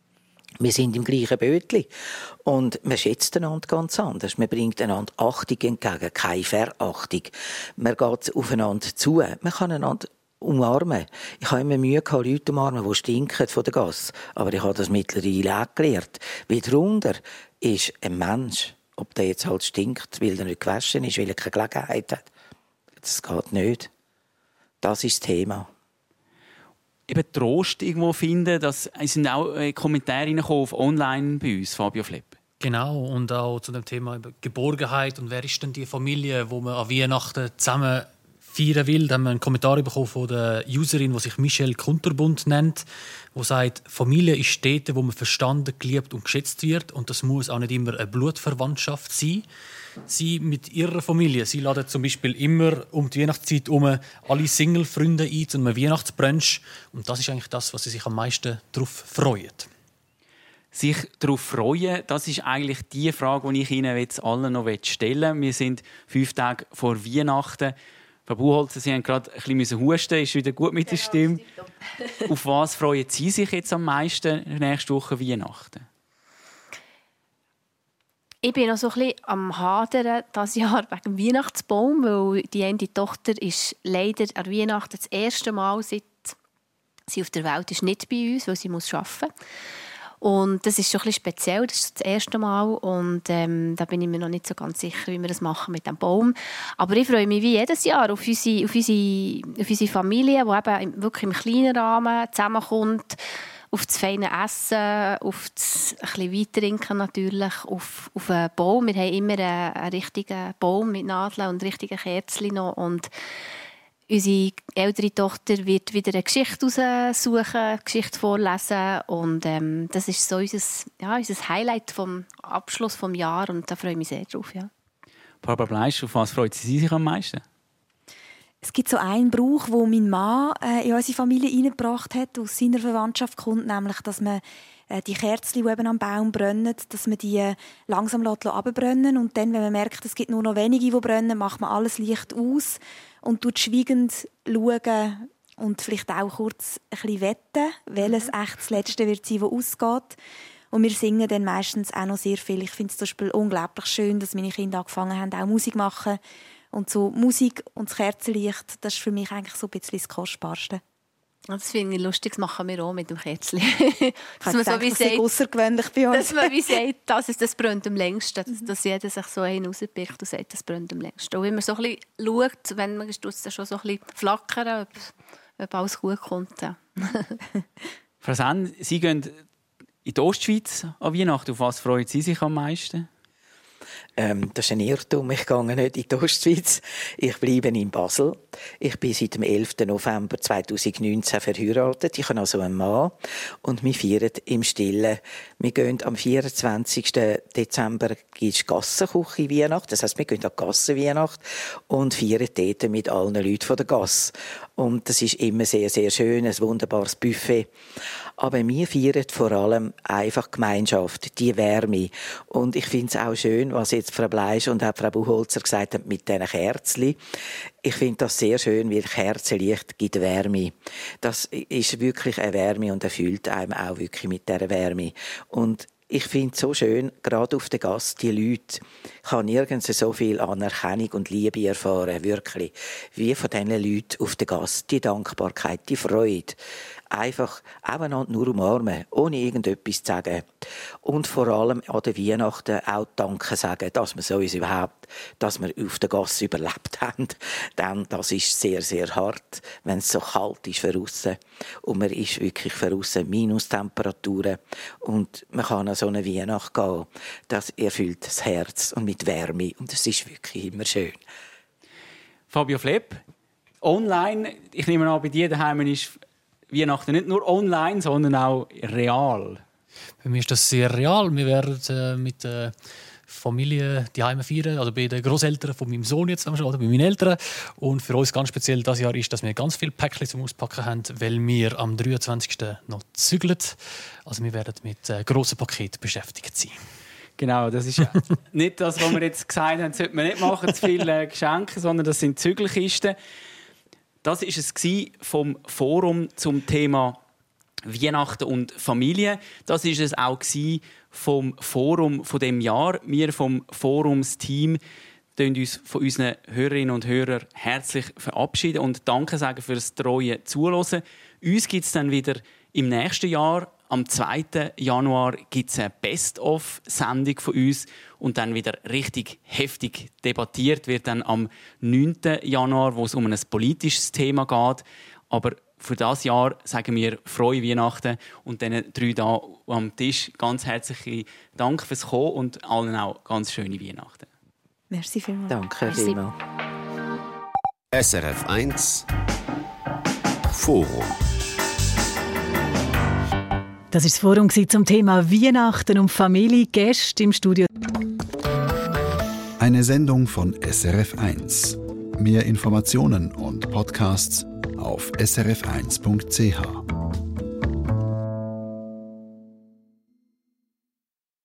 Wir sind im gleichen Bötli. Und man schätzt einander ganz anders. Man bringt einander Achtung entgegen, keine Verachtung. Man geht aufeinander zu. Man kann einander umarmen. Ich habe immer Mühe gehabt, Leute umarmen, die stinken von der Gasse. Aber ich habe das mittlerweile auch gelernt. Weil darunter ist ein Mensch. Ob der jetzt halt stinkt, weil er nicht gewaschen ist, weil er keine Gelegenheit hat. Das geht nicht. Das ist das Thema. Eben Trost irgendwo finden, das sind auch Kommentare reingekommen auf online bei uns, Fabio Flepp. Genau, und auch zu dem Thema Geborgenheit und wer ist denn die Familie, wo man an Weihnachten zusammen feiern will. Da haben wir einen Kommentar bekommen von der Userin, die sich Michelle Kunterbund nennt, die sagt, Familie ist dort, wo man verstanden, geliebt und geschätzt wird. Und das muss auch nicht immer eine Blutverwandtschaft sein. Sie mit ihrer Familie, sie laden zum Beispiel immer um die Weihnachtszeit um alle Single-Freunde ein zu einem Weihnachtsbrunch. Und das ist eigentlich das, was sie sich am meisten darauf freuen. Sich darauf freuen, das ist eigentlich die Frage, die ich Ihnen jetzt allen noch stellen will. Wir sind fünf Tage vor Weihnachten. Frau Buchholzer, Sie haben gerade ein bisschen husten, ist wieder gut mit der Stimme. Auf was freuen Sie sich jetzt am meisten nächste Woche Weihnachten? Ich bin noch so ein bisschen am Hadern dieses Jahr wegen dem Weihnachtsbaum, weil die eine Tochter ist leider an Weihnachten das erste Mal, seit sie auf der Welt ist, nicht bei uns, weil sie muss arbeiten muss. Und das ist schon ein bisschen speziell, das ist das erste Mal und ähm, da bin ich mir noch nicht so ganz sicher, wie wir das machen mit dem Baum. Aber ich freue mich wie jedes Jahr auf unsere, auf unsere, auf unsere Familie, die eben wirklich im kleinen Rahmen zusammenkommt, auf das feine Essen, auf das ein bisschen Weintrinken natürlich, auf, auf einen Baum. Wir haben immer einen, einen richtigen Baum mit Nadeln und richtigen Kerzen noch und unsere ältere Tochter wird wieder eine Geschichte raussuchen, eine Geschichte vorlesen und ähm, das ist so unser, ja, unser Highlight vom Abschluss des Jahres und da freue ich mich sehr drauf. Ja. Barbara Bleisch, auf was freut sie sich am meisten? Es gibt so einen Brauch, den mein Mann äh, in unsere Familie hineingebracht hat, aus seiner Verwandtschaft kommt, nämlich, dass man äh, die Kerzen, die eben am Baum brennen, dass man die äh, langsam abbrennen und dann, wenn man merkt, es gibt nur noch wenige, die brennen, macht man alles Licht aus und tut schweigend schauen und vielleicht auch kurz ein bisschen wetten, welches mhm. echt das Letzte wird sein, das ausgeht. Und wir singen dann meistens auch noch sehr viel. Ich finde es zum Beispiel unglaublich schön, dass meine Kinder angefangen haben, auch Musik zu machen. Und so Musik und das Kerzenlicht, das ist für mich eigentlich so ein bisschen das Kostbarste. Das finde ich lustig, das machen wir auch mit dem Kerzchen. dass man so wie sagt, außergewöhnlich bei uns. Dass man wie sagt, das, ist, das brennt am längsten. Dass, dass jeder sich so einen rauspickt und sagt, das brennt am längsten. Und wenn man so ein bisschen schaut, wenn man tut es schon so ein bisschen flackern, ob, ob alles gut kommt. Ja. Frau Senn, Sie gehen in die Ostschweiz an Weihnachten. Auf was freuen Sie sich am meisten? Ähm, das ist ein Irrtum. Ich gehe nicht in die Ostschweiz. Ich bleibe in Basel. Ich bin seit dem elften November zweitausendneunzehn verheiratet. Ich habe also einen Mann. Und wir feiern im Stillen. Wir gehen am vierundzwanzigsten Dezember gibt Gassenküche Weihnacht. Das heisst, wir gehen an die Gassenweihnacht und feiern dort mit allen Leuten von der Gasse. Und das ist immer sehr, sehr schön. Ein wunderbares Buffet. Aber wir feiern vor allem einfach Gemeinschaft, die Wärme. Und ich finde es auch schön, was jetzt Frau Bleisch und auch Frau Buchholzer gesagt haben mit diesen Kerzen. Ich finde das sehr schön, weil Kerzenlicht gibt Wärme. Das ist wirklich eine Wärme und erfüllt einem auch wirklich mit dieser Wärme. Und ich finde es so schön, gerade auf der Gasse, die Leute, ich habe nirgends so viel Anerkennung und Liebe erfahren, wirklich, wie von diesen Leuten auf der Gasse. Die Dankbarkeit, die Freude. Einfach einander nur umarmen, ohne irgendetwas zu sagen. Und vor allem an der Weihnachten auch Danke sagen, dass wir so uns überhaupt, dass wir auf der Gasse überlebt haben. Denn das ist sehr, sehr hart, wenn es so kalt ist für aussen. Und man ist wirklich für aussen Minustemperaturen. Und man kann an so eine Weihnacht gehen. Das erfüllt das Herz und mit Wärme. Und das ist wirklich immer schön. Fabio Flepp, online, ich nehme an, bei dir daheim ist Weihnachten nicht nur online, sondern auch real. Bei mir ist das sehr real. Wir werden äh, mit der Familie die Heime feiern, also bei den Grosseltern von meinem Sohn jetzt oder bei meinen Eltern. Und für uns ganz speziell dieses Jahr ist, dass wir ganz viele Päckchen zum Auspacken haben, weil wir am dreiundzwanzigsten noch zügeln. Also wir werden mit äh, grossen Paketen beschäftigt sein. Genau, das ist nicht das, was wir jetzt gesagt haben, sollte man nicht machen, zu viele Geschenke, sondern das sind Zügelkisten. Das war es vom Forum zum Thema Weihnachten und Familie. Das war es auch vom Forum von dem Jahr. Wir vom Forumsteam verabschieden uns von unseren Hörerinnen und Hörern herzlich verabschieden und Danke sagen für das treue Zuhören. Uns gibt es dann wieder im nächsten Jahr. Am zweiten Januar gibt es eine Best-of-Sendung von uns und dann wieder richtig heftig debattiert wird dann am neunten Januar, wo es um ein politisches Thema geht. Aber für das Jahr sagen wir frohe Weihnachten und den drei da am Tisch ganz herzlichen Dank fürs Kommen und allen auch ganz schöne Weihnachten. Merci vielmals. Danke vielmals. S R F eins Forum. Das war das Forum zum Thema Weihnachten und Familie. Gäste im Studio. Eine Sendung von S R F eins. Mehr Informationen und Podcasts auf s r f eins punkt c h.